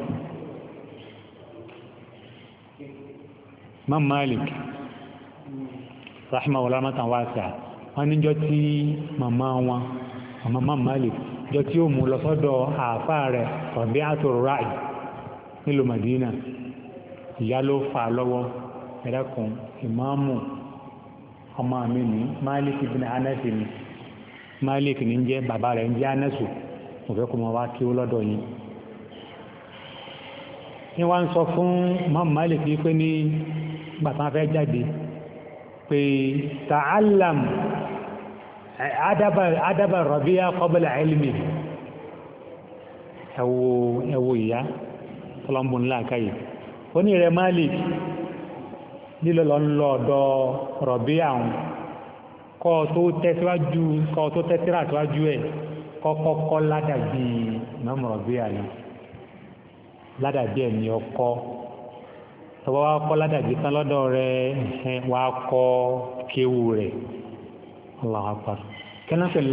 Imam Malik rahimahullah rahmatan wasi'a wọ́n níjọ́ tí màmá wọn Imam Malik jọ tí ó mú lọ sọ́dọ̀ àáfàá rẹ̀ Rabi'atul Ra'i nílùú Madina ìyá ló fà lọ́wọ́ ẹ̀rẹ́kùn ìmáàmù ọmọ mi ní Malik ibn Anas ni Malik ní jẹ́ bàbá rẹ̀ ń jẹ́ Anasu mo fẹ́ kó mọ wá kí ó lọ́dọ̀ yìí ní wá ń sọ fún Imam Malik pé ní gbàtàn fẹ́ jáde pé ta'allam adaba Rabi'a qabla ilmi ẹwọ ìyá tọ́lọ́mbùn láàkáyì ó ní rẹ̀ Malik lílọ́lọ́ ń lọ ọ̀dọ̀ Rabi'a àwọn kọ́ tó tẹ́síra síwájú ẹ̀ kọ́kọ́kọ́ ládàbí Imam Rabi'a ní ládàbí ẹ̀ ní ọkọ́ tọwọ́ wá kọ́ ládàbí tán lọ́dọ̀ rẹ̀ wá kọ́ kéwù rẹ̀ Allahu Akbar kẹ́nà pẹ̀lú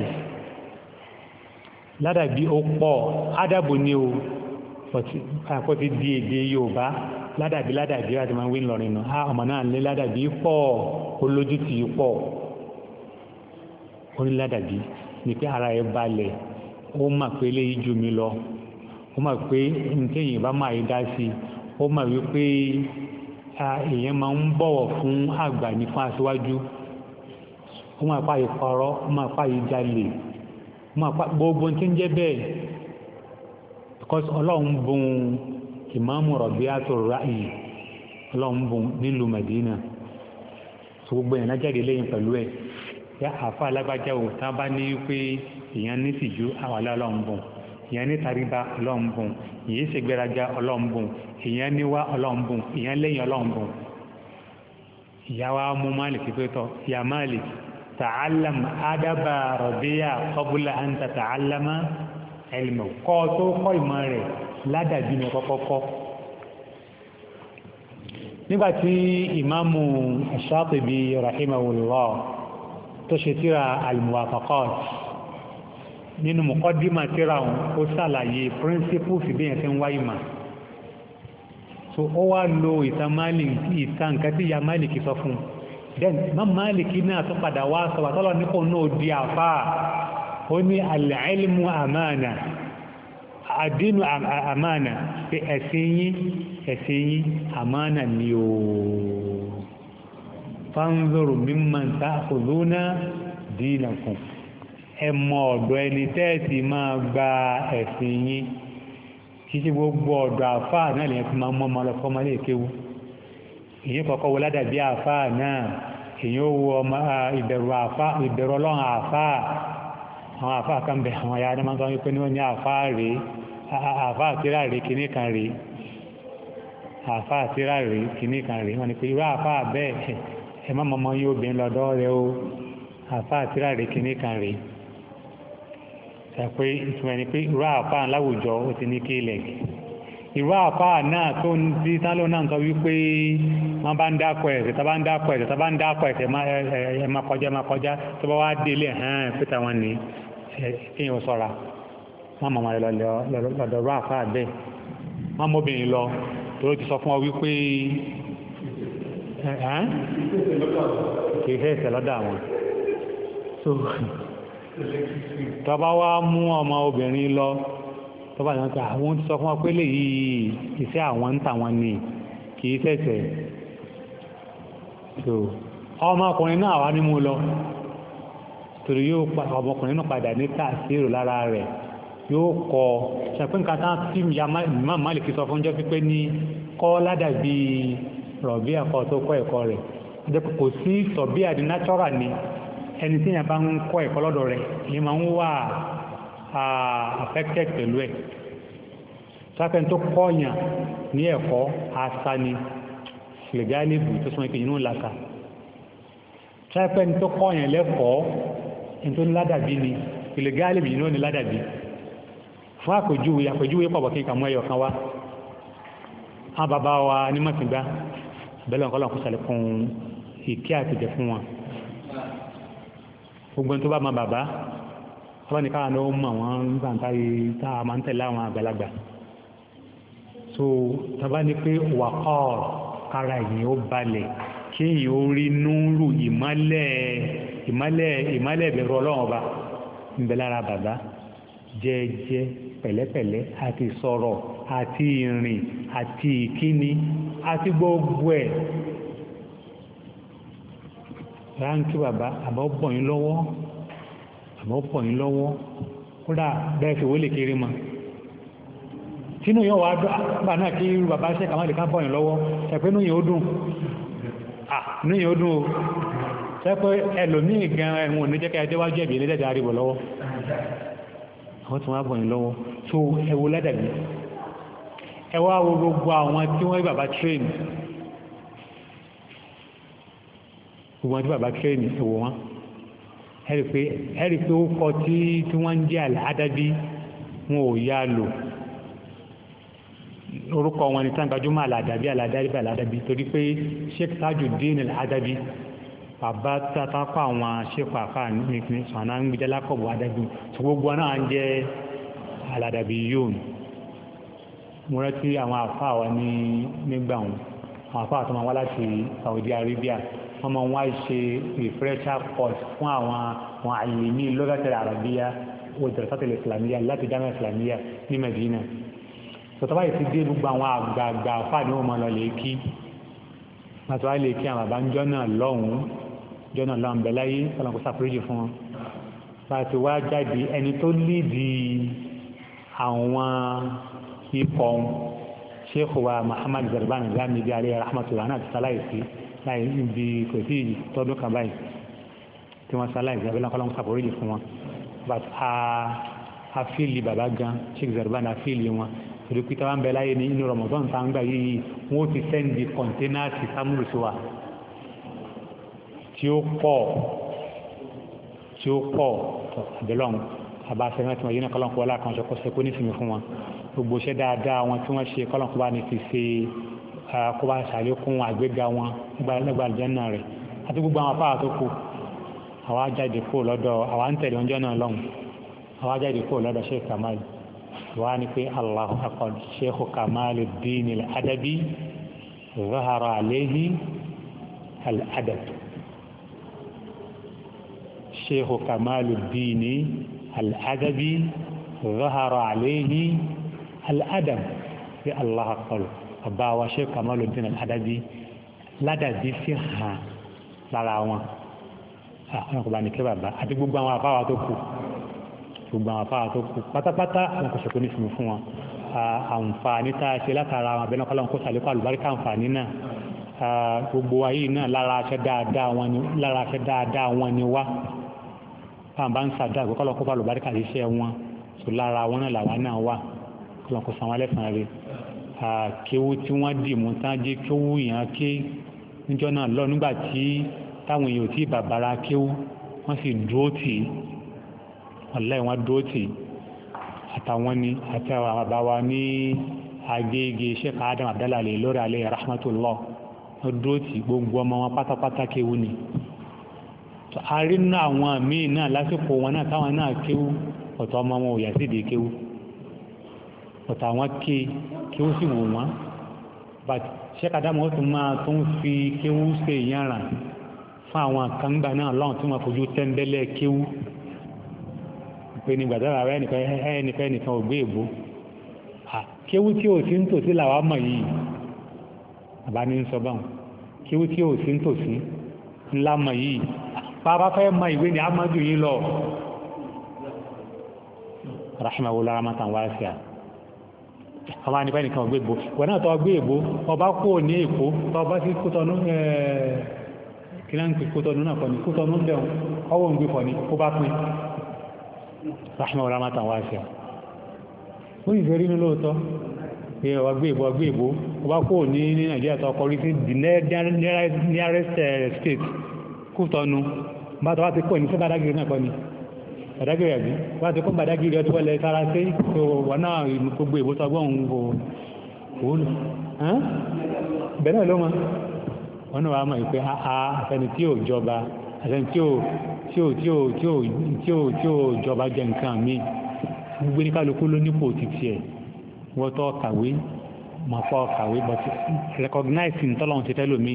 ládàbí ó pọ̀ ádàbò ní o àkọ́tí di èdè Yorùbá ládàbí láti máa ń wí lọ́rin nù ọmọ náà lé ládàbí pọ̀ olójútì pọ̀ ó ní ládàbí ní pé ara ẹ̀ balẹ̀ ó mà pé lè jù mí lọ ó mà pé nítẹ̀yìn bá máa yí dá sí ó mà wípé èèyàn máa ń bọ̀wọ̀ fún àgbà ní fún aṣíwájú ó máa pa ìparọ́ ó máa pa ìjalè ó máa pa gbogbo tí ń jẹ́ bẹ́ẹ̀ because ọlọ́run bùn ìmáàmù Rabi'atul Ra'i ọlọ́run bùn nílùú Madina tó gbogbo yẹn lájáde lẹ́yìn pẹ̀lú ẹ̀ yá àfa alágbájá ò tá bá ní pé èèyàn ní tìjú àwọn ọlọ́run bùn èèyàn ní tàríba ọlọ́run bùn èèyàn ṣègbéraga ọlọ́run bùn èèyàn níwá ọlọ́run bùn èèyàn lẹ́yìn ọlọ́run bùn ìyá wa mú Malik pé tọ́ ìyá Malik ta'allam adaba Rabi'a qabla an tata'allama ilmu kọ́ tó kọ́ ìmọ̀ rẹ̀ ládàbí ní kọ́kọ́kọ́ nígbàtí ìmáàmù Shatibi rahimahullah tó ṣe tíra al-Muwafaqat nínú muqaddima tíra ó sàlàyé principles bí yẹn tí ń wáyé mà so ó wá lo ìtàn nǹkan tí ìyá Málìkì sọ fún then Imam Málìkì náà tó padà wá sọ wà tọ́lọ nípò náà di àfáà ó ní al-ilmu amana àdínú àmánà pé ẹ̀sìn yín àmánà ni o fanzuru mimman ta'khuduna dinakum ẹ mọ ọ̀dọ̀ ẹni tẹ́ẹ̀tì máa gba ẹ̀sìn yín kí sí gbogbo ọ̀dọ̀ àfáà náà lè fi máa mọ́ ọmọ lọ́fọ́ ọmọ lè kéwú èyí kọ́kọ́ wo ládàbí àfáà náà èyí ó wo ìbẹ̀rù ọlọ́run àfáà àwọn àfáà kan bẹ̀ àwọn ayá máa ń sọ wípé ní wọ́n ní àfáà rèé àfáà kíra rèé kìíní kan rèé àfáà síra rèé kìíní kan rèé wọ́n ní pé irú àfáà bẹ́ẹ̀ ẹ má mọ́mọ́ yóò bìn lọ́dọ̀ rẹ o àfáà síra rèé kìíní kan rèé ṣe pé ìtumọ̀ ẹni pé irú àfáà láwùjọ ó ti ní kílẹ̀ irú àfáà náà tó ń bí táló náà ń sọ wípé wọ́n bá ń dákọ̀ ẹ̀sẹ̀ tá bá ń dákọ̀ ẹ̀sẹ̀ tá bá ń dákọ̀ ẹ̀sẹ̀ ẹ má kọjá tó bá wá délé hàn pété wọn ní kéèyàn sọ̀ra wọ́n mọ̀ wọn lọ́dọ̀ rú àfáà bẹ́ẹ̀ wọ́n mọ́bìnrin lọ tó ti sọ fún ọ wípé kìí fẹ́ lọ́dọ̀ àwọn tọba wá mú ọmọ obìnrin lọ tọba ìyàn pé àwọn ti sọ fún ọ pé lè yí iṣẹ́ àwọn ń tàwọn ní kìí fẹ́sẹ̀ ọmọkùnrin náà wá ní mú lọ torí yóò ọmọkùnrin náà padà ní tàṣírò lára rẹ̀ yóò kọ ṣàpín nǹkan tán tí Imam Malik sọ fún jẹ́ pípẹ́ ní kọ́ ládàbí rọ̀bí ẹ̀kọ́ tó kọ́ ẹ̀kọ́ rẹ̀ kò sí sọ̀bí àdí natural ni ẹni tí yàn bá ń kọ́ ẹ̀kọ́ lọ́dọ̀ rẹ̀ ní ma ń wà affected pẹ̀lú ẹ̀ sáfẹ́ tó kọ́ọ̀yàn ní ẹ̀kọ́ àṣà ni ṣìlẹ̀gálẹ́bù tó súnmọ́ ìpè inú làkà sáfẹ́ tó kọ́ọ̀yàn lẹ́kọ̀ọ́ ẹni tó ní ládàbí ni ṣìlẹ̀gálẹ́bù inú ní ládàbí fún àpèjúwe pọ̀pọ̀ kí n kà mú ẹyọ kan wá àwọn bàbá wa ní mọ̀sígbá bẹ́lẹ̀ ọ̀kọ́lọ̀ kó sàlékún ìkí àtìjẹ fún wọn gbogbo tó bá ma bàbá wọ́n ní káwọn ló mọ̀ wọ́n gbàǹkárí tá a máa ń tẹ̀lé àwọn àgbàlagbà so tàbá ní pé wà kọ́ kára ìyìn ó balẹ̀ kí èyàn ó rí núrù ìmọ́lẹ̀ ìbẹ̀rù ọlọ́run ọba ń bẹ lára bàbá jẹ́jẹ́ pẹ̀lẹ́pẹ̀lẹ́ àti sọ̀rọ̀ àti ìrìn àti ìkíni àti gbogbo ẹ̀ ránkí bàbá àbọ̀ bọ̀yìn lọ́wọ́ kódà bẹ́ẹ̀ fi wólè kéré ma tínú yóò wá gbà náà kí irú bàbá ṣe kàmá lè ká bọ̀yìn lọ́wọ́ ẹ̀pẹ́ inú yóò dùn o ṣẹ́pẹ́ ẹlòmíì gan ẹ̀hùn ò ní jẹ́ kẹ́ déwájú ẹ̀bì ilé dẹ̀dẹ̀ àríwọ̀ lọ́wọ́ àwọn tí wọ́n bọ̀yìn lọ́wọ́ tó ẹwọ ládàbí ẹwà wo gbogbo àwọn tí wọ́n rí bàbá train gbogbo tí bàbá train ẹwọ wọn ẹ̀rì pé ó kọ tí wọ́n ń jẹ́ àdábí wọn ò yá lò orúkọ wọn ni tán gbajúmọ̀ àlàdábí torí pé Sheikh Tajuddin Al-Adabi bàbá tàtàkọ́ àwọn ṣẹ́kọ̀ àfáà ní sọ̀nà ń gbíjẹ́ lákọ̀bọ̀ adábí tí gbogbo náà ń jẹ́ aládàbí yóò mú rántí àwọn àfáà wa nígbà wọn àwọn àfáà tó máa wá láti Saudi Arabia wọ́n máa wá ṣe refresher course fún àwọn àlèmí lọ́gàtẹ̀rẹ̀ àràbíyá òdìrẹ́sátẹ̀lẹ̀ islamiyya láti jámẹ́ islamiyya ní Medina sọ̀tọ́bá yìí ti dé gbogbo àwọn àgbààgbà àfáà ní wọ́n máa lọ lè kí láti wá lè kí àwọn àbá ń jọ́nà lọ́hùn bẹ̀láyé ọlọ́nkó sàpéjì fún wọn bá ti wá jáde ẹni tó lídi àwọn ikọ̀ Sheikh wa Muhammad Zarban Zami bí alẹ́ rahmatullahi náà ti sáláìsí láì ibi kò sí tọdún kan báyìí tí wọ́n sáláìsí abẹ́lẹ́ ọlọ́nkó sàpéjì fún wọn but a fíìlì bàbá gan Sheikh Zarban a fíìlì wọn torí pé táwọn bẹ láyé ní inú Ramadan tá ń gbà yìí wọ́n ti sẹ́ndì kọ̀ǹténàtì sámúlù sí wa tí ó pọ̀ àbẹ̀lọ́n àbáṣẹ́ náà tí wọ́n yí ní kọ́lọ́nkọ́ wọlé àkànṣe kó ṣe kó ní sinmi fún wọn gbogbo iṣẹ́ dáadáa wọn tí wọ́n ṣe kọ́lọ́nkọ́ bá ní fi ṣe kó bá ṣàlékún àgbéga wọn nígbà àlùjánnà rẹ̀ àti gbogbo àwọn afárá tó kù àwa jáde kó lọ́dọ̀ àwa ń tẹ̀lé oúnjẹ náà lọ́hùn àwa jáde kó lọ́dọ̀ Sheikh Kamal wá ní pé Allahu akbar Sheikh Kamaluddin Al-Adabi zahara alayhi al-adab Sheikh Kamaluddin Al-Adabi zahara alayhi al-adab pé Allahu akbar ọba wa Sheikh Kamaluddin Al-Adabi ládàbí fi hàn lára wọn àwọn ọkọ̀ bá ní kí bàbá àti gbogbo àwọn afáwà tó kù pátápátá wọn kò ṣẹ̀kọ́ ní ìsinmi fún wọn àǹfààní tá a ṣe látara àwọn abẹ́nà kọ́lọ́n kó sàlékọ́ àlùbáríkà àǹfààní náà gbogbo ayé náà lára aṣẹ́ dáadáa wọn ni wá báwọn bá ń sàdá àgbẹ̀ kọ́lọ́n kó fà àlùbáríkà iṣẹ́ wọn tó lára wọn náà làwa náà wà kọ́lọ́n kó san wọn lẹ́sàn-án rẹ̀ kéwú tí wọ́n dì mú tán jẹ́ kéwú yẹn ké níjọ́ náà lọ nígbà tí táwọn èèyàn tí bàbára kéwú wọ́n sì dúró tì í ọ̀lẹ́ wọn dúró tì í àtàwọn ni àti àwọn àbáwa ní Agége Sheikh Adam Abdallah lè lórí alẹ́ rahmatullah wọ́n dúró tì gbogbo ọmọ wọn pátápátá kéwú ni àrí náà àwọn míì náà lásìkò wọn náà táwọn náà kéwú ọ̀tọ̀ ọmọ wọn ò yà sídìí kéwú ọ̀tọ̀ àwọn kéwú sì wò wọ́n but Sheikh Adam ó tún máa tún fi kéwú ṣe ìyànràn fún àwọn àkàngbà náà lọ́hùn tí wọ́n fojú tẹ́ńbẹ́lẹ́ kéwú pé ní gbàdára rẹ ẹnìkan ò gbé èbó kéwú tí ò sí ń tòsí làwa mọ̀ yìí àbá ní ń sọ báwọn kéwú tí ò sí ń tòsí ńlá mọ̀ yìí bàbá fẹ́ mọ ìwé ni amadu yìí lọ rahimahullah rahmatan wasi'a ọmọ nípa ẹnìkan ò gbé èbó wọn náà tọ́ gbé èbó ọba kú ní èkó tọ́ bá sí Kútọ́nù kí náà ń pè Kútọ́nù náà kọ́ ni Kútọ́nù ń bẹ̀rún ọwọ́ ń gbé kọ́ ni ó bá pín rahimahullah rahmatan wasi'a ó yìí fẹ́ rí ní lóòótọ́ pé ọba gbé èbó ọba kú ní Nàìjíríà tó kọrí sí the nearest state Kútọ́nù bá tọ́ wá ti kọ́ ní sí Badagry náà kọ́ ni Badagry àbí wá ti kọ́ Badagry ọdún wọlé sára sí tó wọ́n náà gbogbo èbó tọgbọ́n kò wúlò bẹ́ẹ̀ náà ló mọ́ wọ́n náà wá mọ̀ pé àfẹni tí ò jọba àfẹni tí ò jọba jẹ nǹkan míì gbogbo ní kálukú ló nípò títí ẹ̀ wọ́n tọ́ kàwé mọ̀ pọ̀ kàwé but recognize ní tọ́lọ́run ti tẹ́lòmíì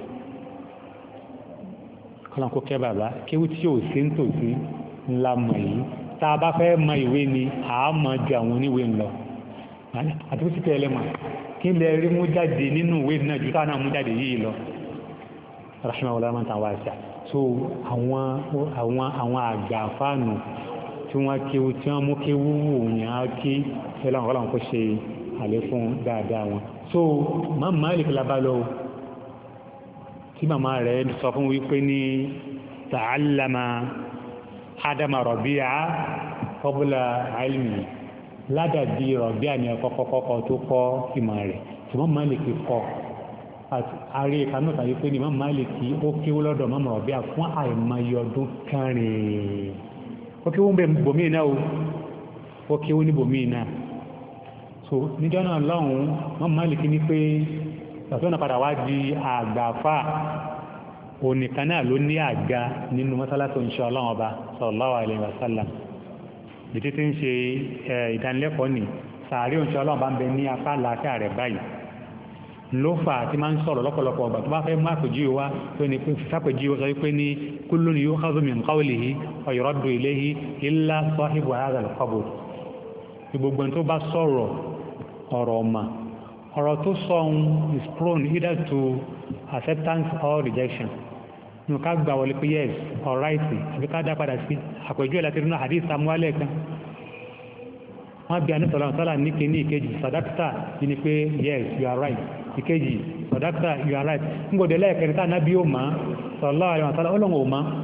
kọ́lá kó kẹ́ bàbá kéwú tí ò sí ń tòsí ńlá mọ̀ yìí tá a bá fẹ́ mọ ìwé ni a mọ̀ ju àwọn oníwèé ńlọ àti kó sì tẹ́ ẹlẹ́mọ̀ kí lẹ rí mú jáde nínú ìwé náà ju táwọn náà mú jáde yìí lọ rahimahullah rahmatan wasi'a so àwọn àgbà fáànù tí wọ́n kéwú tí wọ́n mú kéwú òyìn á kí ẹlọ́run kọ́lá kó ṣe àlékún dáadáa wọn so Imam Malik labalọ́ tí màmá rẹ̀ sọ fún wípé ní ta'allama Adama Rabi'a qabla ilmi ládàbí Rabi'a ní ọkọ̀kọ́kọ́ tó kọ́ ìmọ̀ rẹ̀ tí wọ́n Malik kọ́ àrí ìkanúta wípé ní Imam Malik ó kéwú lọ́dọ̀ Imam Rabi'a fún àìmọye ọdún kẹrin ó kéwú ń bẹ bòmí náà ó kéwú ní bòmí náà so níjọ́ náà lọ́hùn Imam Malik ní pé ọ̀tọ́nà padà wá di àgbàfà onìkan náà ló ní àga nínú mọ́sálásí insha Allah ọba sallallahu alaihi wasallam bí títí ń ṣe ìdánilẹ́kọ̀ọ́ ní sàárì insha Allah ọba ń bẹ ní apá àlàáfíà rẹ̀ báyìí ló fà tí máa ń sọ̀rọ̀ lọ́pọ̀lọpọ̀ ọgbà tó bá fẹ́ mú àpèjì wa tó ní pé fàpèjì wa sọ wípé ní kullun yu'khadhu min qawlihi wa yuraddu ilayhi illa sahibu hadha al-qabr gbogbo tó bá sọ̀rọ̀ ọ̀rọ̀ ọ̀ma ọ̀rọ̀ tó sọ is prone either to acceptance or rejection ní ká gbà wọlé pé yes or right àbí ká dá padà sí àpèjú ẹ̀ láti rí náà hadith samuel kan wọ́n bí anítọ̀lá ọ̀sálà ní kíní ìkejì sadakta yìí ni pé yes you are right ìkejì sadakta you are right ń gbọ́dọ̀ lẹ́ẹ̀kẹrin tá nábí ó máa sallallahu alaihi wasallam ọlọ́run ò máa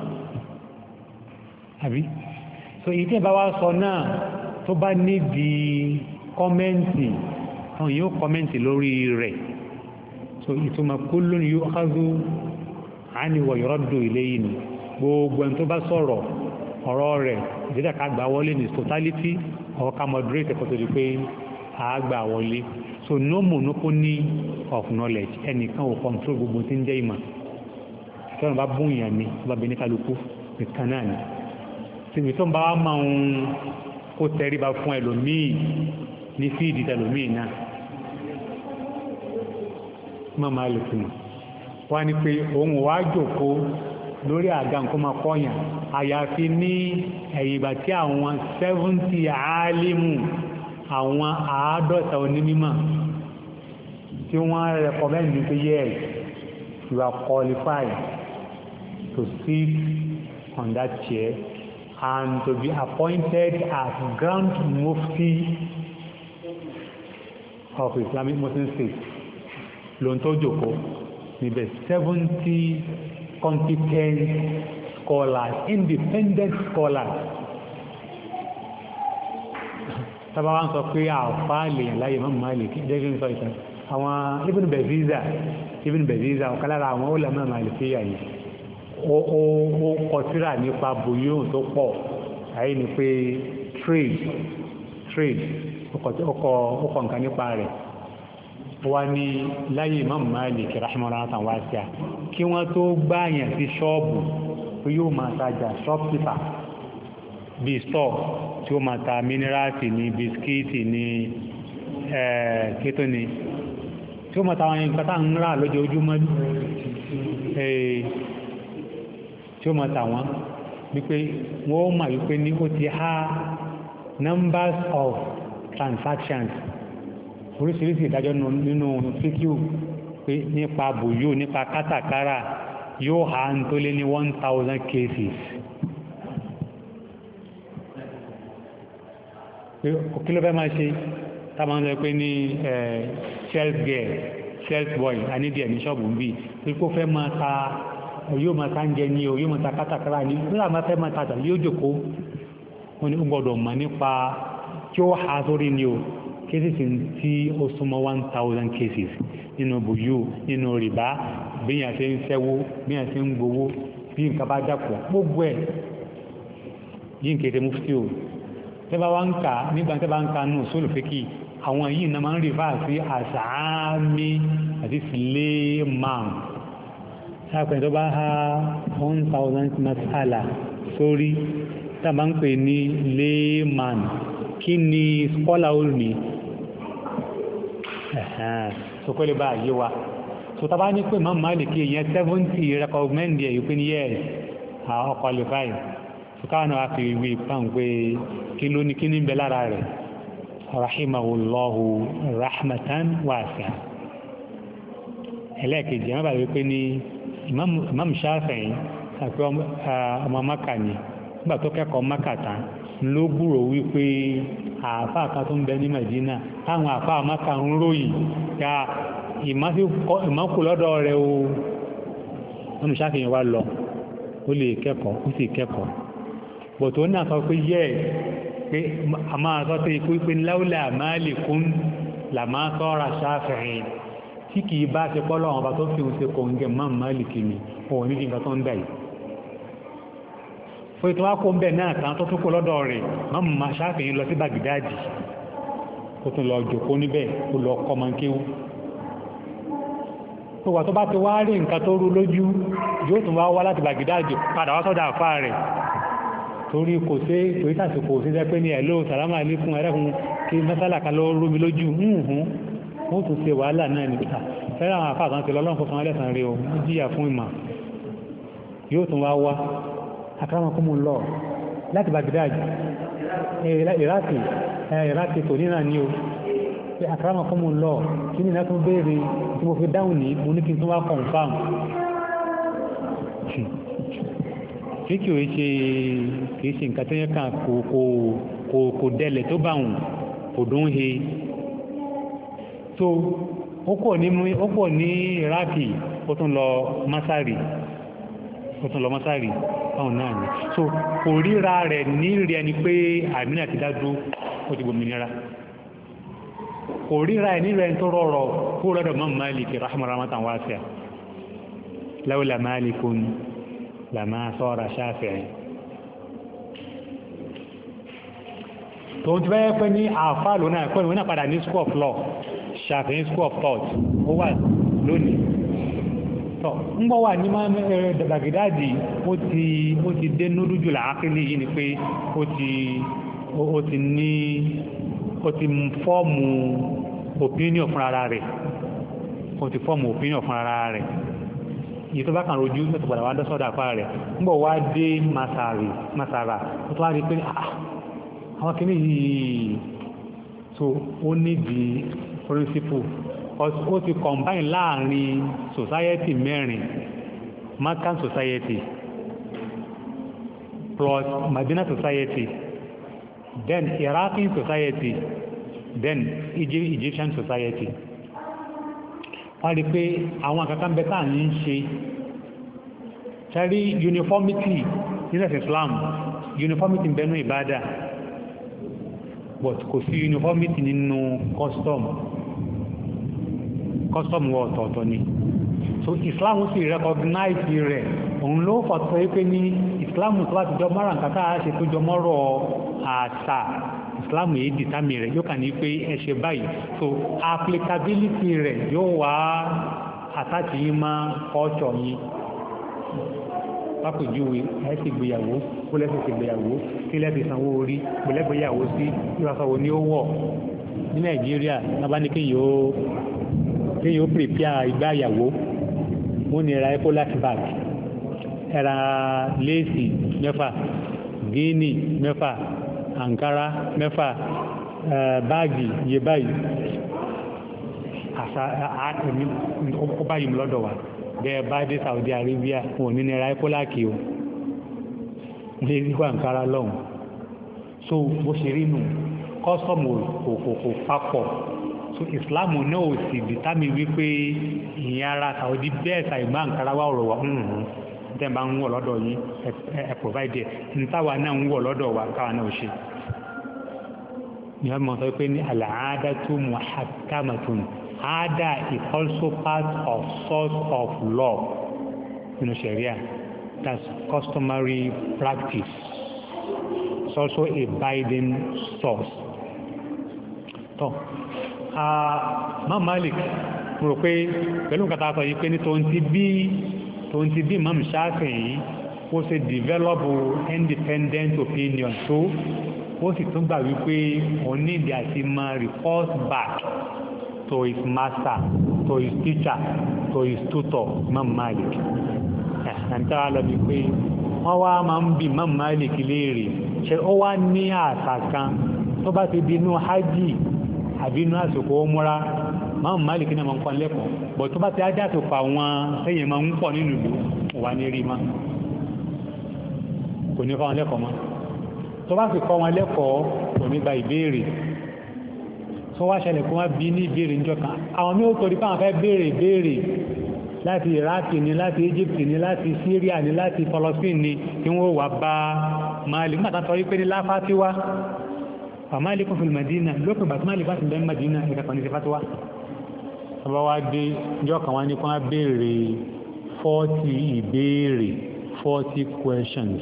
àbí so ìdí ẹ̀ bá wá sọ náà tó bá nídìí kọ́mẹ́ǹtì àwọn yóò kọ́mẹ́ntì lórí rẹ̀ so ìtumọ̀ kullun yu'khadhu anhu wa yuraddu ilayhi ni gbogbo ẹni tó bá sọ̀rọ̀ ọ̀rọ̀ rẹ̀ ìdíjà ká gbà wọlé ní totality or ká moderate ẹ̀kọ́ tó di pé a gbà wọlé so no monopoly of knowledge ẹnìkan ò control gbogbo tí ń jẹ́ ìmọ̀ tí wọ́n bá bún ìyàn ni wọ́n bá bẹ ní kálukú nìkan náà ni tìbí tó ń bá wá máa ń kó tẹríba fún ẹlòmíì ní fíìdì tẹlòmíì náà mọ́mọ́ alùpùpù wá ní pé òun wá jòkó lórí àga nǹkan máa kọ́yàn àyàfi ní ẹ̀yìn ìgbà tí àwọn 70 àálímù àwọn 50 onímímọ̀ tí wọ́n recommend ní pé yes you are qualified to sit on that chair and to be appointed as Grand Mufti of Islamic Muslim State lóun tó jòkó níbẹ̀ 70 competent scholars independent scholars sábà wá ń sọ pé àfáà lèèyàn láyé Imam Malik jẹ́ kí n sọ ìtàn àwọn Ibn Baziza ọ̀kan lára àwọn ulama Malikiyya yìí ó kọ tírà nípa buyun tó pọ̀ àyè ni pé trade ọkọ̀ nǹkan nípa rẹ̀ wá ní láyé Imam Malik rahimahullah wasi'a kí wọ́n tó gbáyàn sí ṣọ́ọ̀bù tó yóò máa tajà shopkeeper bí store tí ó máa ta minerals ní bisikíìtì ní kétó ni tí ó máa ta àwọn nǹkan tá ń rà lójoojúmọ́ tí ó máa ta wọ́n wípé wọ́n ó mà wípé ní ó ti há numbers of transactions oríṣiríṣi ìdájọ́ nínú fíkíù pé nípa bùyú nípa kátàkárà yóò há ń tó lé ní 1000 cases pé kí ló fẹ́ máa ṣe tábà ń sọ pé ní sales girl sales boy anídìí ẹ̀mí ṣọ́ọ̀bù ń bì pé kó fẹ́ máa ta yóò máa ta ń jẹ ní o yóò máa ta kátàkárà ní nígbà máa fẹ́ máa tajà yóò jòkó wọn ni ó gbọ́dọ̀ mọ̀ nípa tí ó há sórí ni o cases tí ó súnmọ́ 1000 cases nínú bùyú nínú rìbá bí yàn ṣe ń ṣẹ́wó bí yàn ṣe ń gbowó bí nǹkan bá dàpọ̀ gbogbo ẹ̀ yí n kéde mufti o tẹ́bá wá ń kà nígbà tẹ́bá ń ka nù sólù fẹ́kì àwọn yìí náà máa ń rí fáà sí àṣàámi àti sílẹ̀mán sáàpẹ̀ tó bá ha 1000 masala sórí tàbá ń pè ní layman kí ni scholar ó ní sọkọ́lẹ̀ bá yé wa so tàbá ní pé Imam Maliki yẹn 70 recommend yẹ yìí pé ní yes qualify sùkáwọn náà fi wí pàm pé kí ló ní kí ní bẹ lára rẹ̀ rahimahullahu rahmatan wasi'a ẹlẹ́ẹ̀kejì wọ́n bá rí pé ní Imam Shafi'i àti ọmọ Mákà ní nígbà tó kẹ́kọ̀ọ́ Mákà tán ló gbúrò wípé àáfáà kan tó ń bẹ ní Mẹ̀dínà táwọn àáfáà Mákà ń ròyìn ya ìmọ̀kù lọ́dọ̀ rẹ̀ o Imam Shafi'i wá lọ ó lè kẹ́kọ̀ọ́ ó sì kẹ́kọ̀ọ́ bọ̀tọ̀ náà sọ pé yẹ́ pé a máa sọ pé ikú pé láúlà Malikun làmá sọ́ra Shafi'i tí kìí bá ṣe pọ́lọ̀ ọba tó fi ń ṣe kòǹgẹ̀ Imam Maliki ni òun ní nǹkan tó ń dà yìí fún ìtọ́wá kó ń bẹ̀ náà tán tó tún kó lọ́dọ̀ rẹ̀ Imam Shafi'i lọ sí Baghdadi ó tún lọ jòkó níbẹ̀ ó lọ kọ́ mọ́kéwú tó wà tó bá ti wá rí nǹkan tó rú lójú yóò tún wá wá láti Baghdadi padà wá sọ́dọ̀ àfáà rẹ̀ torí kò sí torí tàṣìkò sí jẹ́ pé ní ẹ̀lò sàlámà alékún ẹ̀rẹ́kùn kí mẹ́sàlá kan lọ rú mi lójú wọ́n tún ṣe wàhálà náà ní pítà fẹ́rẹ̀ àwọn àfáà kan ti lọ́lọ́n fún ẹlẹ́sàn rí o wọ́n jíyà fún ìmọ̀ yóò tún wá wá akramakumu lọ láti Baghdad Iraki tò nínà ní o pé akramakumu lọ kí ní látún béèrè tí mo fi dáhùn ní mo ní kí n tún wá confirm kí kìí ṣe nǹkan tó yẹ kàn kò dẹlẹ̀ tó bá wùn kò dún he so ó pọ̀ ní Iraki ó tún lọ Masari báwọn náà ni so kò ríra rẹ̀ ní rí ẹni pé àmìnà ti dádú ó ti gbòmìnira kò ríra ẹ̀ nílẹ̀ tó rọrọ̀ kó rọ́dọ̀ Imam Maliki rahmatan wasi'a lawla Malikun lama sọ́ra Shafi'i tó ń tẹ́ pẹ́ ní àfáà lónà ẹ̀kọ́ ìwọ̀n náà padà ní school of law Shafi'i school of thought ó wà lónìí tọ́ ń gbọ́ wà ní Baghdadi ó ti dé nódújù làákìlì yìí ni pé ó ti fọ́ọ̀mù opinion fún ara rẹ̀ yìí tó bá kàn rojú mẹ́tò padà wá dọ́sọ́dà àpá rẹ̀ nígbà wá dé masara ó tó wá rí pé àwọn kìíní yìí so ó nídi principle ó ti combine láàrin society mẹ́rin Makkan society plus Madina society then Iraqi society then Egyptian society wọ́n rí pé àwọn àkàkàn bẹ́ta ní ń ṣe ṣẹ́rí uniformity nílẹ̀ Islam uniformity bẹnu ìbádà but kò sí uniformity nínú custom wọ ọ̀tọ̀ọ̀tọ̀ ni so Islam sì recognize rẹ̀ òun ló fọ̀tọ̀ pé ní Islam tó láti jọ mọ́ra nǹkan tá a ṣe tó jọ mọ́rọ̀ àṣà Islam yìí dìtámì rẹ̀ yóò kà ní pé ẹ ṣe báyìí so applicability rẹ̀ yóò wá àtàtì yìí máa culture yìí lápèjúwe ẹ ti gbéyàwó kó lẹ́sẹ̀ ti gbéyàwó kí lẹ́sẹ̀ sanwó orí kó lẹ́gbéyàwó sí ìwàsàwò ní ó wọ̀ ní Nàìjíríà náà bá ní kéèyàn ó prepare ìgbáyàwó wọ́n ní ra ecolat bag ẹ̀ra léèsì mẹ́fà gíní mẹ́fà àǹkárá mẹ́fà báàgì yẹ báyìí àṣà àtẹ̀mí ó báyìí lọ́dọ̀ wa bẹ́ẹ̀ bá dé Saudi Arabia wọn ní ra ecolat o ní ìwà àǹkárá lọ́hùn so bó ṣe rí nù kọ́sọ̀mù kò papọ̀ so Islam náà ò sì dìtámì wípé ìyẹn ara Saudi bẹ́ẹ̀ ṣàìgbá àǹkárá wà ọ̀rọ̀ wa tẹ́ bá ń wọ̀ lọ́dọ̀ yìí ẹ provide ní táwa náà ń wọ̀ lọ́dọ̀ wa káwa náà ṣe ní ọmọ sọ pé ní al-aadatu muhakkamatun ada is also part of source of law nínú Sharia that's customary practice it's also a binding source tó Imam Malik mo rò pé pẹ̀lú nǹkan tá a sọ yìí pé ní tòun ti bí Imam Shafi'i ó ṣe develop independent opinion tó ó sì tún gbà wípé òun nídìí àti máa report back to his master to his teacher to his tutor Imam Malik àǹtá lọ bí pé wọ́n wá máa ń bí Imam Malik léèrè ṣe ó wá ní àṣà kan tó bá ti di inú hajj àbí inú àsìkò múra Imam Malik náà máa ń kọ́ lẹ́kọ̀ọ́ bọ̀ tó bá ti ajá àsìkò àwọn ẹ̀yìn máa ń pọ̀ nínú ìlú wà ní rí ma kò ní kọ́ wọn lẹ́kọ̀ọ́ mọ́ tó bá sì kọ́ wọn lẹ́kọ̀ọ́ kò ní gba ìbéèrè tó wá ṣẹlẹ̀ kó wọ́n bí ní ìbéèrè níjọ́ kan àwọn mí ó torí pé àwọn fẹ́ béèrè ìbéèrè láti Iraq ni láti Egypt ni láti Syria ni láti Palestine ni tí wọ́n wà bá Malik nígbà tán sọ wípé ní láfátíwá Malik fil Madina lópin bàtí Malik bá ti bẹ́ Madina ìkẹ́kọ̀ọ́ ní ti fátíwá ọba wá dé níjọ́ kan wá ní kó wọ́n béèrè 40 ìbéèrè 40 questions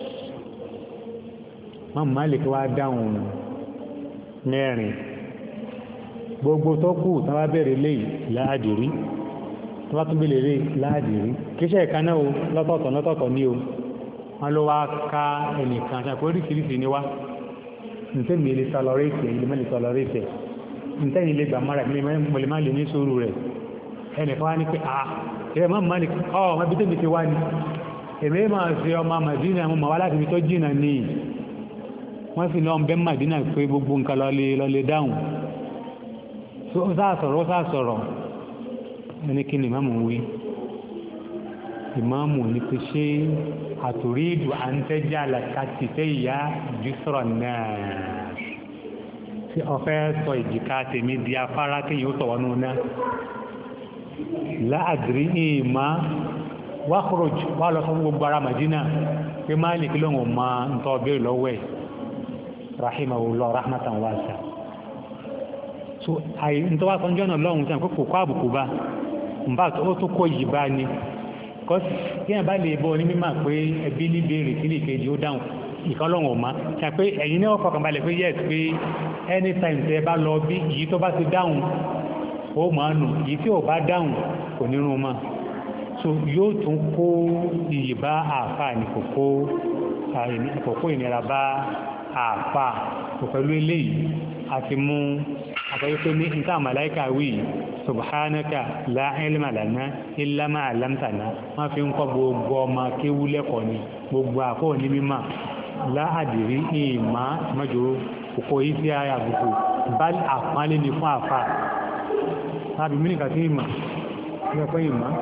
Imam Malik wá dáhùn mẹ́rin gbogbo tó kù tán bá bẹ̀rẹ̀ lè láàdìrí tó bá tún bẹ̀rẹ̀ lè láàdìrí kíṣẹ́ ìkaná o lọ́tọ̀ọ̀tọ̀ ní o wọ́n ló wá ká ẹnìkan ṣàpọ̀ oríṣiríṣi ní wá nítẹ́ mi lè tọlọrẹ́tì ilé mẹ́lẹ̀ tọlọrẹ́tì nítẹ́ ilé gbà mọ́ra ilé má lè ní sùúrù rẹ̀ ẹnìkan wá ní pé ẹ̀rẹ̀ Imam Malik ọmọ ibi tẹ́bi ti wá ní èmi máa ṣe ọmọ Madina mo máa wá láti ibi tó jìnà ní wọ́n sì lọ bẹ́ Madina pé gbogbo nǹkan lọlé dáhùn ó sáàsọ̀rọ̀ ẹni kí ni ìmáàmù wí ìmáàmù ní pé ṣé àtòrídù à ń tẹ́jà làkàtì tẹ́ ìyá jùsọ̀rọ̀ náà tí ọ̀fẹ́ sọ ìjìká tèmi di afárá tí yóò tọ̀wọ́nú náà láàdìrí ìmá wákòròjù wà lọ sọ gbogbo ara Madina pé máa lè kí lóhùn ma ń tọ́ bẹ́ẹ̀ lọ́wọ́ ẹ̀ rahimahullah rahmatan wasi'a so àyí ń tọ́ wá sọ́njọ́ náà lọ́hùn tí a kò kó àbùkù bá ń bá ó tó kó yìí bá ní kọ́sì tí a bá lè bọ́ ní mímọ̀ pé ẹbí ní béèrè sí ìkejì ó dáhùn ìkọlọ́hùn ọ̀ma ṣe pé ẹ̀yin náà fọkàn balẹ̀ pé yes pé anytime tẹ́ bá lọ bí yìí tó bá ti dáhùn ó máa nù yìí tí ò bá dáhùn kò ní rún mọ́ so yóò tún kó iyì bá àáfà ní kòkó ìnira bá àáfà kò pẹ̀lú eléyìí àti mú àtọ́jú pé ní ìta màláìkà wí subhanaka la ilma lana illa ma 'allamtana wọ́n fi ń kọ́ gbogbo ọmọ kéwú lẹ́kọ̀ọ́ ni gbogbo àkọ́ ní mímọ̀ láàdìrí ìmá mọ́jọ́ kòkó yìí sí ara àbùkù bá àpálẹ́ ní fún àfà tàbí míníkà sí ìmọ̀ lẹ́kọ́ ìmọ̀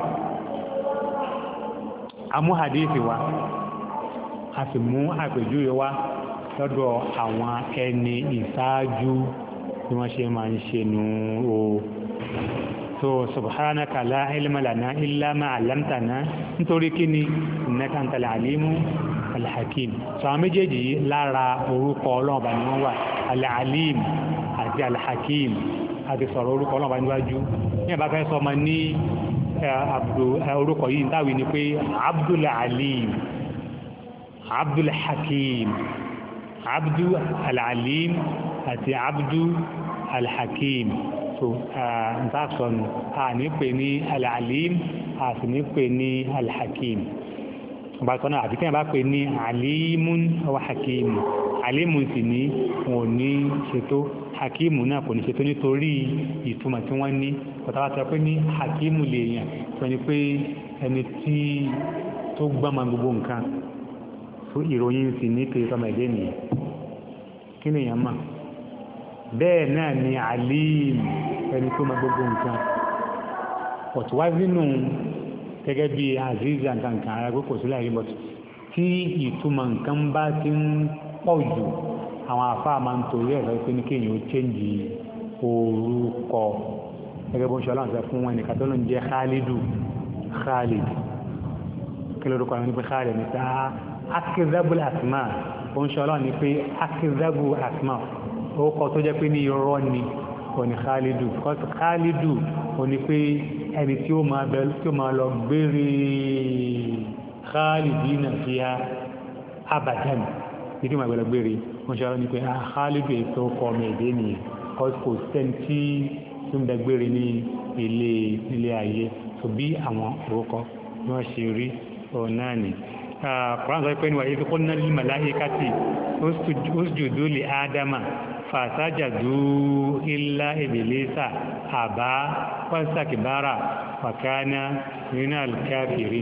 amú hadithi wa a sì mú àpèjúwe wa lọ́dọ̀ àwọn ẹni ìsáájú bí wọ́n ṣe máa ń ṣe nù o so subhanaka la ilma lana illa ma 'allamtana nítorí kí ni innaka antal alimu alhakim so àwọn méjèèjì lára orúkọ ọlọ́run bá ní wọ́n wà alalim àti alhakim àti sọ̀rọ̀ orúkọ ọlọ́run bá níwájú ní ẹ̀bá fẹ́ sọ ọmọ ní orúkọ yìí táwí ni pé abdul alim abdul hakim abdul alalim àti abdul alhakim so ntaasọ̀nù a ní pè ní alalim a sì ní pè ní alhakim bàtọ́nà àti kí ẹ bá pè ní alimun wa hakimu alimun sì ní wọn ò ní ṣètò hakimu náà kò ní ṣètò nítorí ìtumọ̀ tí wọ́n ní pọ̀tàwátà pé ní hakimu lè yàn tó ní pé ẹni tí tó gbọ́mọ gbogbo nǹkan fún ìròyìn sì ní pé ọmọ ẹ̀dẹ́ nìyẹn kí ni èèyàn mọ̀ bẹ́ẹ̀ náà ni alim ẹni tó mọ gbogbo nǹkan ọ̀tùwá nínú gẹ́gẹ́ bí aziz àǹkankan ara gbogbo sílẹ̀ rí bọ́tù tí ìtumọ̀ nǹkan bá ti ń pọ̀ jù àwọn àfáà máa ń torí ẹ̀rọ pé ní kéèyàn ó chẹ́ǹjì orúkọ gẹ́gẹ́ bó ń ṣe ọlọ́run sọ fún wọn nìkan tó ló ń jẹ́ khalidu khalid kí lórúkọ àwọn ní pé khalid ní pé akizabul asma ó ń ṣe ọlọ́run ní pé akizabul asma orúkọ tó jẹ́ pé ní irọ́ ni òní khalidu khalidu òní pé ẹni tí ó máa lọ gbére khalidina fiha abadan ìdí máa gbẹ̀lẹ̀ gbére wọ́n ṣe ní pé khalidu ètò ọkọ̀ ọmọ èdè nìyẹn kò sẹ́ni tí ó ń bẹ gbére ní ilé ayé tó bí àwọn orúkọ ní wọ́n ṣe rí ọ̀hún náà ni Quran sọ pé ní wàyí kó ná lil malaikati usjudu li Adama fasajadu illa iblisa aba wastakbara wa kana minal kafirin.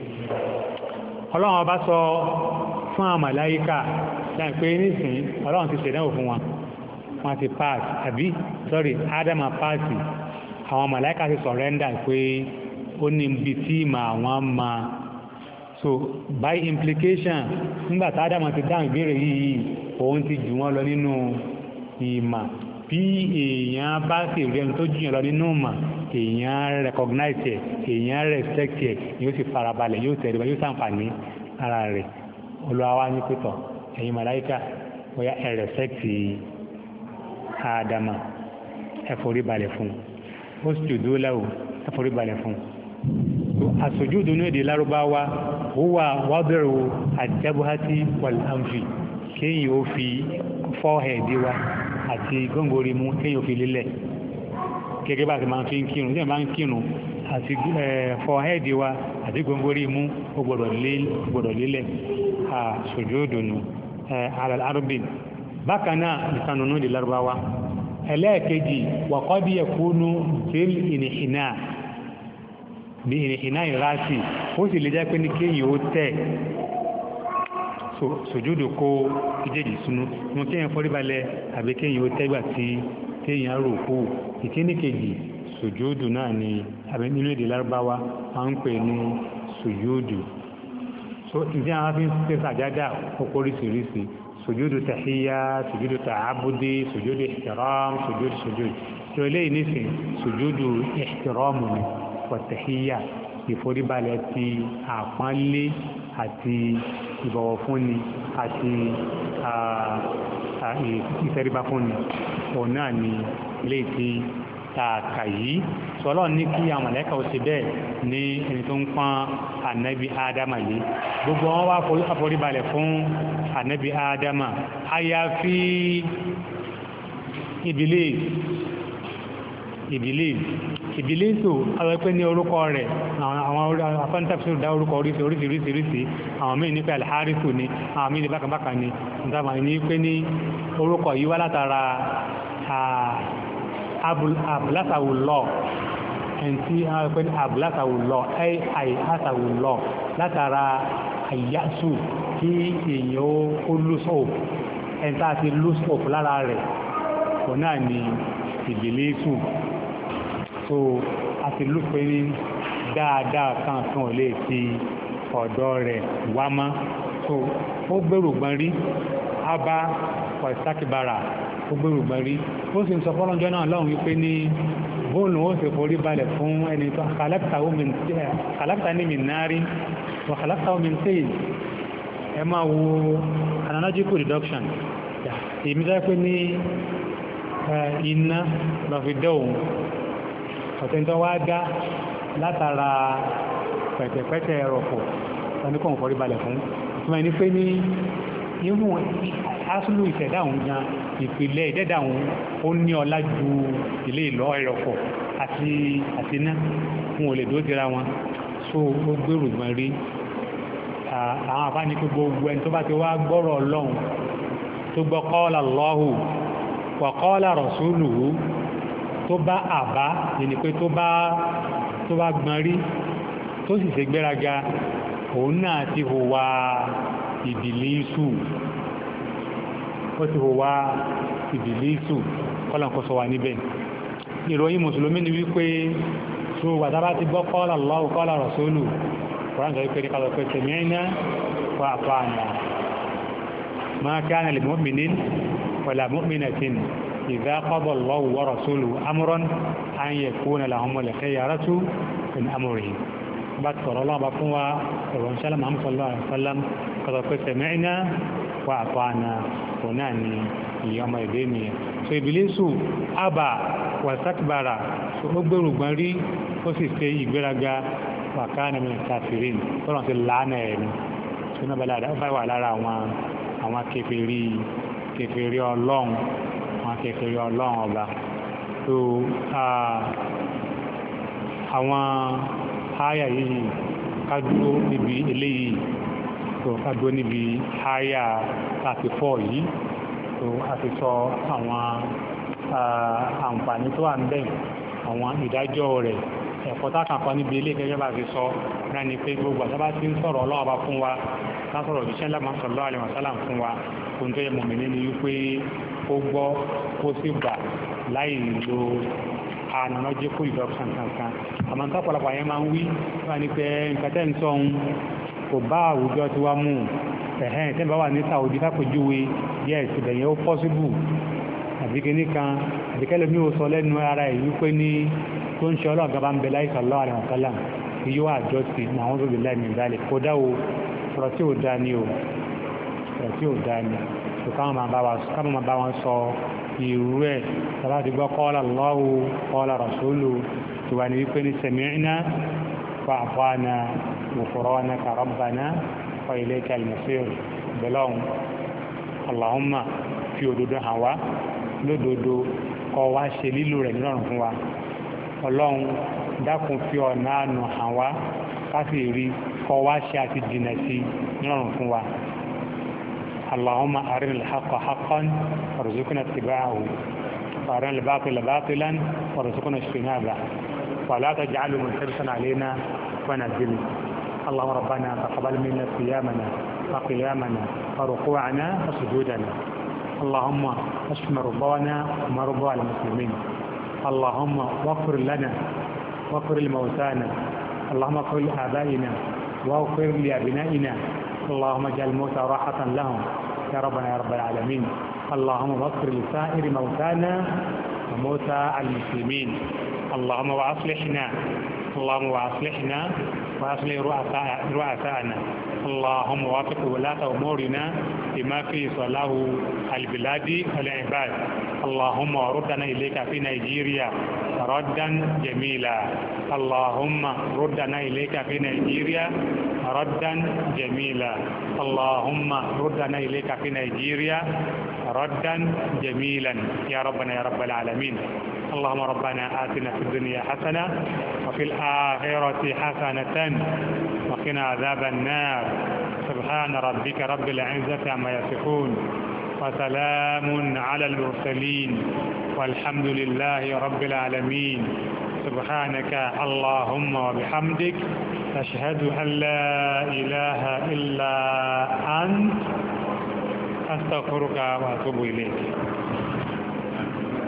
Ọlọ́run ọba sọ fún àwọn màláíkà láì pé nísìn ọlọ́run ti ṣèdánwò fún wọn wọ́n ti pass àbí sorry Adama pass àwọn màláíkà ti surrender pé ó ní ibi tí ìmọ̀ àwọn máa so by implication nígbà tí Ádámù ti dáhùn ìbéèrè yìí òun ti jù wọ́n lọ nínú ìmọ̀ bí èèyàn bá sì rí ẹni tó jù yàn lọ nínú ìmọ̀ èèyàn recognize ẹ̀ èèyàn respect ẹ̀ yóò sì farabalẹ̀ yóò tẹ̀lé yóò ṣàǹfààní ara rẹ̀ Olúwa wa ní pẹ̀tọ̀ ẹ̀yin màláíkà bóyá ẹ̀ respect Ádámù ẹ forí balẹ̀ fún ó sì jù dúró lẹ́wọ̀ ẹ forí balẹ̀ fún àsùjúdù ní èdè lárúbáwá huwa wádìrù àjábúhátí wàl'amfi kéyìn ó fi forehead wa àti góngórí mú kéyìn ó fi lélẹ̀ gẹ́gẹ́ bá ti máa fi ń kírun tí máa ń kírun àti forehead wa àti góngórí mú ó gbọ́dọ̀ lélẹ̀ àsùjúdù nù alàlárùbìn bákan náà ìsànù ní èdè lárúbáwá ẹlẹ́ẹ̀kejì wàkọ́dí yakunu bil inhina bí ìrìnà ìrásì ó sì lè jẹ́ pé ní kéyìn ó tẹ̀ sòjúdò kó ìjẹ́jì súnú wọn kéyìn foríbalẹ̀ àbí kéyìn ó tẹ́gbà tí kéyìn á rùkú ìkíní kejì sòjúdò náà ni àbí nínú èdè lárúbáwá a ń pè ní sòjúdò so ìdí àwọn fi ń pè sàjádà ọkọ̀ oríṣiríṣi sòjúdò tàhíyá sòjúdò tààbùdí sòjúdò ihtiram sòjúdò tí ó léyìn nísìn sòjúdò ihtiram ni wàtàhíyà ìforíbalẹ̀ ti àpọ́nlé àti ìbọ̀wọ̀fúnni àti ìtẹríbáfúnni òun náà ni ilé tí tààkà yìí sọ́lọ́ ní kí àwọn màláíkà ó ṣe bẹ́ẹ̀ ní ẹni tó ń pọ́n ànábì ádámà yìí gbogbo wọn wá foríbalẹ̀ fún ànábì ádámà àyàfi ìbílísù àwọn ní orúkọ rẹ̀ àwọn afẹ́ntàfíṣù dá orúkọ oríṣiríṣi àwọn míì ní pé alharisu ni àwọn míì ní bákanbákan ni ìtàbà ní pé ní orúkọ yìí wá látara abúlásàwùlọ́ ẹni tí àwọn pé ní abúlásàwùlọ́ àìhásàwùlọ́ látara àyásù kí èèyàn ó lose hope ẹni tá a ti lose hope lára rẹ̀ kò náà ni ìbílísù so a ti lúpẹ́ ní dáadáa kan ò lè fi ọ̀dọ̀ rẹ̀ wá mọ́ so ó gbèrò gbọ́n rí abá pọ̀ìsákìbára ó gbèrò gbọ́n rí ó sì ń sọ fọ́lọ́njọ́ náà lọ́hùn wípé ní bóòlù ó sì forí balẹ̀ fún ẹni tó khalaqtahu min narin wa khalaqtahu min tin ẹ máa wo analogical reduction èmi dá pé ní iná lọ fi dẹ́ òun ọ̀tẹ́ntọ́ wá dá látara pẹ̀tẹ̀pẹ̀tẹ̀ ẹ̀rọ̀pọ̀ ọdún kọ̀ fọ́rí balẹ̀ fún ìtumọ̀ ní pé ní ihun asúlù ìṣẹ̀dá òun gan ìpìlẹ̀ ìdẹ́dà òun ó ní ọlá ju ilé ìlọ ẹ̀rọ̀pọ̀ àti iná wọn ò lè dúró tira wọn so ó gbèrò gbọ́n rí àwọn àfáàní pé gbogbo ẹni tó bá ti wá gbọ́rọ̀ ọlọ́run tó gbọ́ qala Allahu wa qala rasuluhu tó bá àbá yìí pé tó bá gbọ́n rí tó sì ṣe gbéraga òun náà ti hùwà ìbìlísù ó ti hùwà ìbìlísù kọ́lọ̀kọ́sọ wà níbẹ̀ ìròyìn mùsùlùmí ni wípé tó wàtàbá ti gbọ́ qala Allahu qala rasuluhu Quran sọ wípé ní kálọ̀ pé sami'na wa ata'na ma kana lil mu'minin wala mu'minatin idha qada Allahu wa rasuluhu amran an yakuna lahumul khiyaratu min amrihim bá tọ̀rọ̀ ọlọ́run bá fún wa ọ̀rọ̀ ìṣẹ́lẹ̀ Muhammad sallallahu alaihi wasallam kọ̀tọ̀ pé sami'na wa ata'na kò náà ni ìyá ọmọ ìdé nìyẹn so Ìbílísù àbà wa sakbara so ó gbèrú gbọ́n rí ó sì ṣe ìgbéraga wa kana min kafirin tọ́lọ̀ ti lánà ẹ̀ ni tó náà bá wà lára àwọn kèfèrí ọlọ́run ọba so àwọn háyà yìí kádúró níbi eléyìí tó kádúró níbi háyà 34 yìí tó a ti sọ àwọn àǹfààní tó wà ń bẹ àwọn ìdájọ́ rẹ̀ ẹ̀kọ́ tákàkọ́ níbi ilé gẹ́gẹ́ bá ti sọ náà ni pé gbogbo àtàbá ti ń sọ̀rọ̀ ọlọ́ọ̀bá fún wa lásọ̀rọ̀ òjíṣẹ́ ńlá sallallahu alaihi wasallam fún wa ohun tó yẹ mọ̀mìnì ni wípé ó gbọ́ ó sì gbà láì lo analogical reduction kankan àmọ́ nǹkan pọ̀lọpọ̀ yẹn máa ń wí wọ́n ní pé nǹkan tẹ́ ń sọ ohun kò bá àwùjọ tí wá mú ẹ̀hẹ́n tẹ́ bá wà ní Saudi kápẹ́júwe yes ìbẹ̀yẹn ó possible àbí kìíní kan àbíkẹ́lẹ̀ mi ò sọ lẹ́nu ara ẹ̀ wípé ní tó ń ṣe ọlọ́ọ̀gá bá ń bẹ láì sallallahu alaihi wasallam kí yóò àjọ sí àwọn tó lè láì ní ìdálẹ̀ kó dá o ọ̀rọ̀ tí ò dá ni o ọ̀rọ̀ tí ò dá ni tó káwọn máa bá wọn sọ irú ẹ̀ tàbá ti gbọ́ qala Allahu qala rasuluhu tó wà ní wípé ní sami'na wa ata'na ghufranaka rabbana wa ilaykal masir bẹ̀lọ́hun Allahumma fi òdodo hàn wá lódodo kọ́ wá ṣe lílò rẹ̀ nírọ̀rùn fún wa ọlọ́run dákun fi ọ̀nà àánú hàn wá káfí rí kọ́ wá ṣe àti jìnà sí nírọ̀rùn fún wa Allahumma arinal haqqa haqqan warzuqna ittiba'ahu wa arinal batila batilan warzuqna ijtinaba wa la taj'alhu multabisan alayna wa nazzilna Allahumma rabbana taqabbal minna siyamana wa qiyamana wa ruku'ana wa sujudana اللهم اشف مرضانا ومرضى المسلمين اللهم واغفر لنا واغفر لموتانا اللهم اغفر لآبائنا واغفر لأبنائنا اللهم اجعل الموتى راحة لهم يا ربنا يا رب العالمين اللهم اغفر لسائر موتانا وموتى المسلمين اللهم واصلحنا واصلح رؤساءنا اللهم وافق ولاة أمورنا بما فيه صلاح البلاد والعباد اللهم ردنا إليك في نيجيريا ردا جميلا اللهم ردنا إليك في نيجيريا ردا جميلا اللهم ردنا إليك في نيجيريا ردا جميلا يا ربنا يا رب العالمين اللهم ربنا آتنا في الدنيا حسنة وفي الآخرة حسنة وقنا عذاب النار سبحان ربك رب العزة عما يصفون وسلام على المرسلين والحمد لله رب العالمين سبحانك اللهم وبحمدك أشهد أن لا إله إلا أنت أستغفرك وأتوب إليك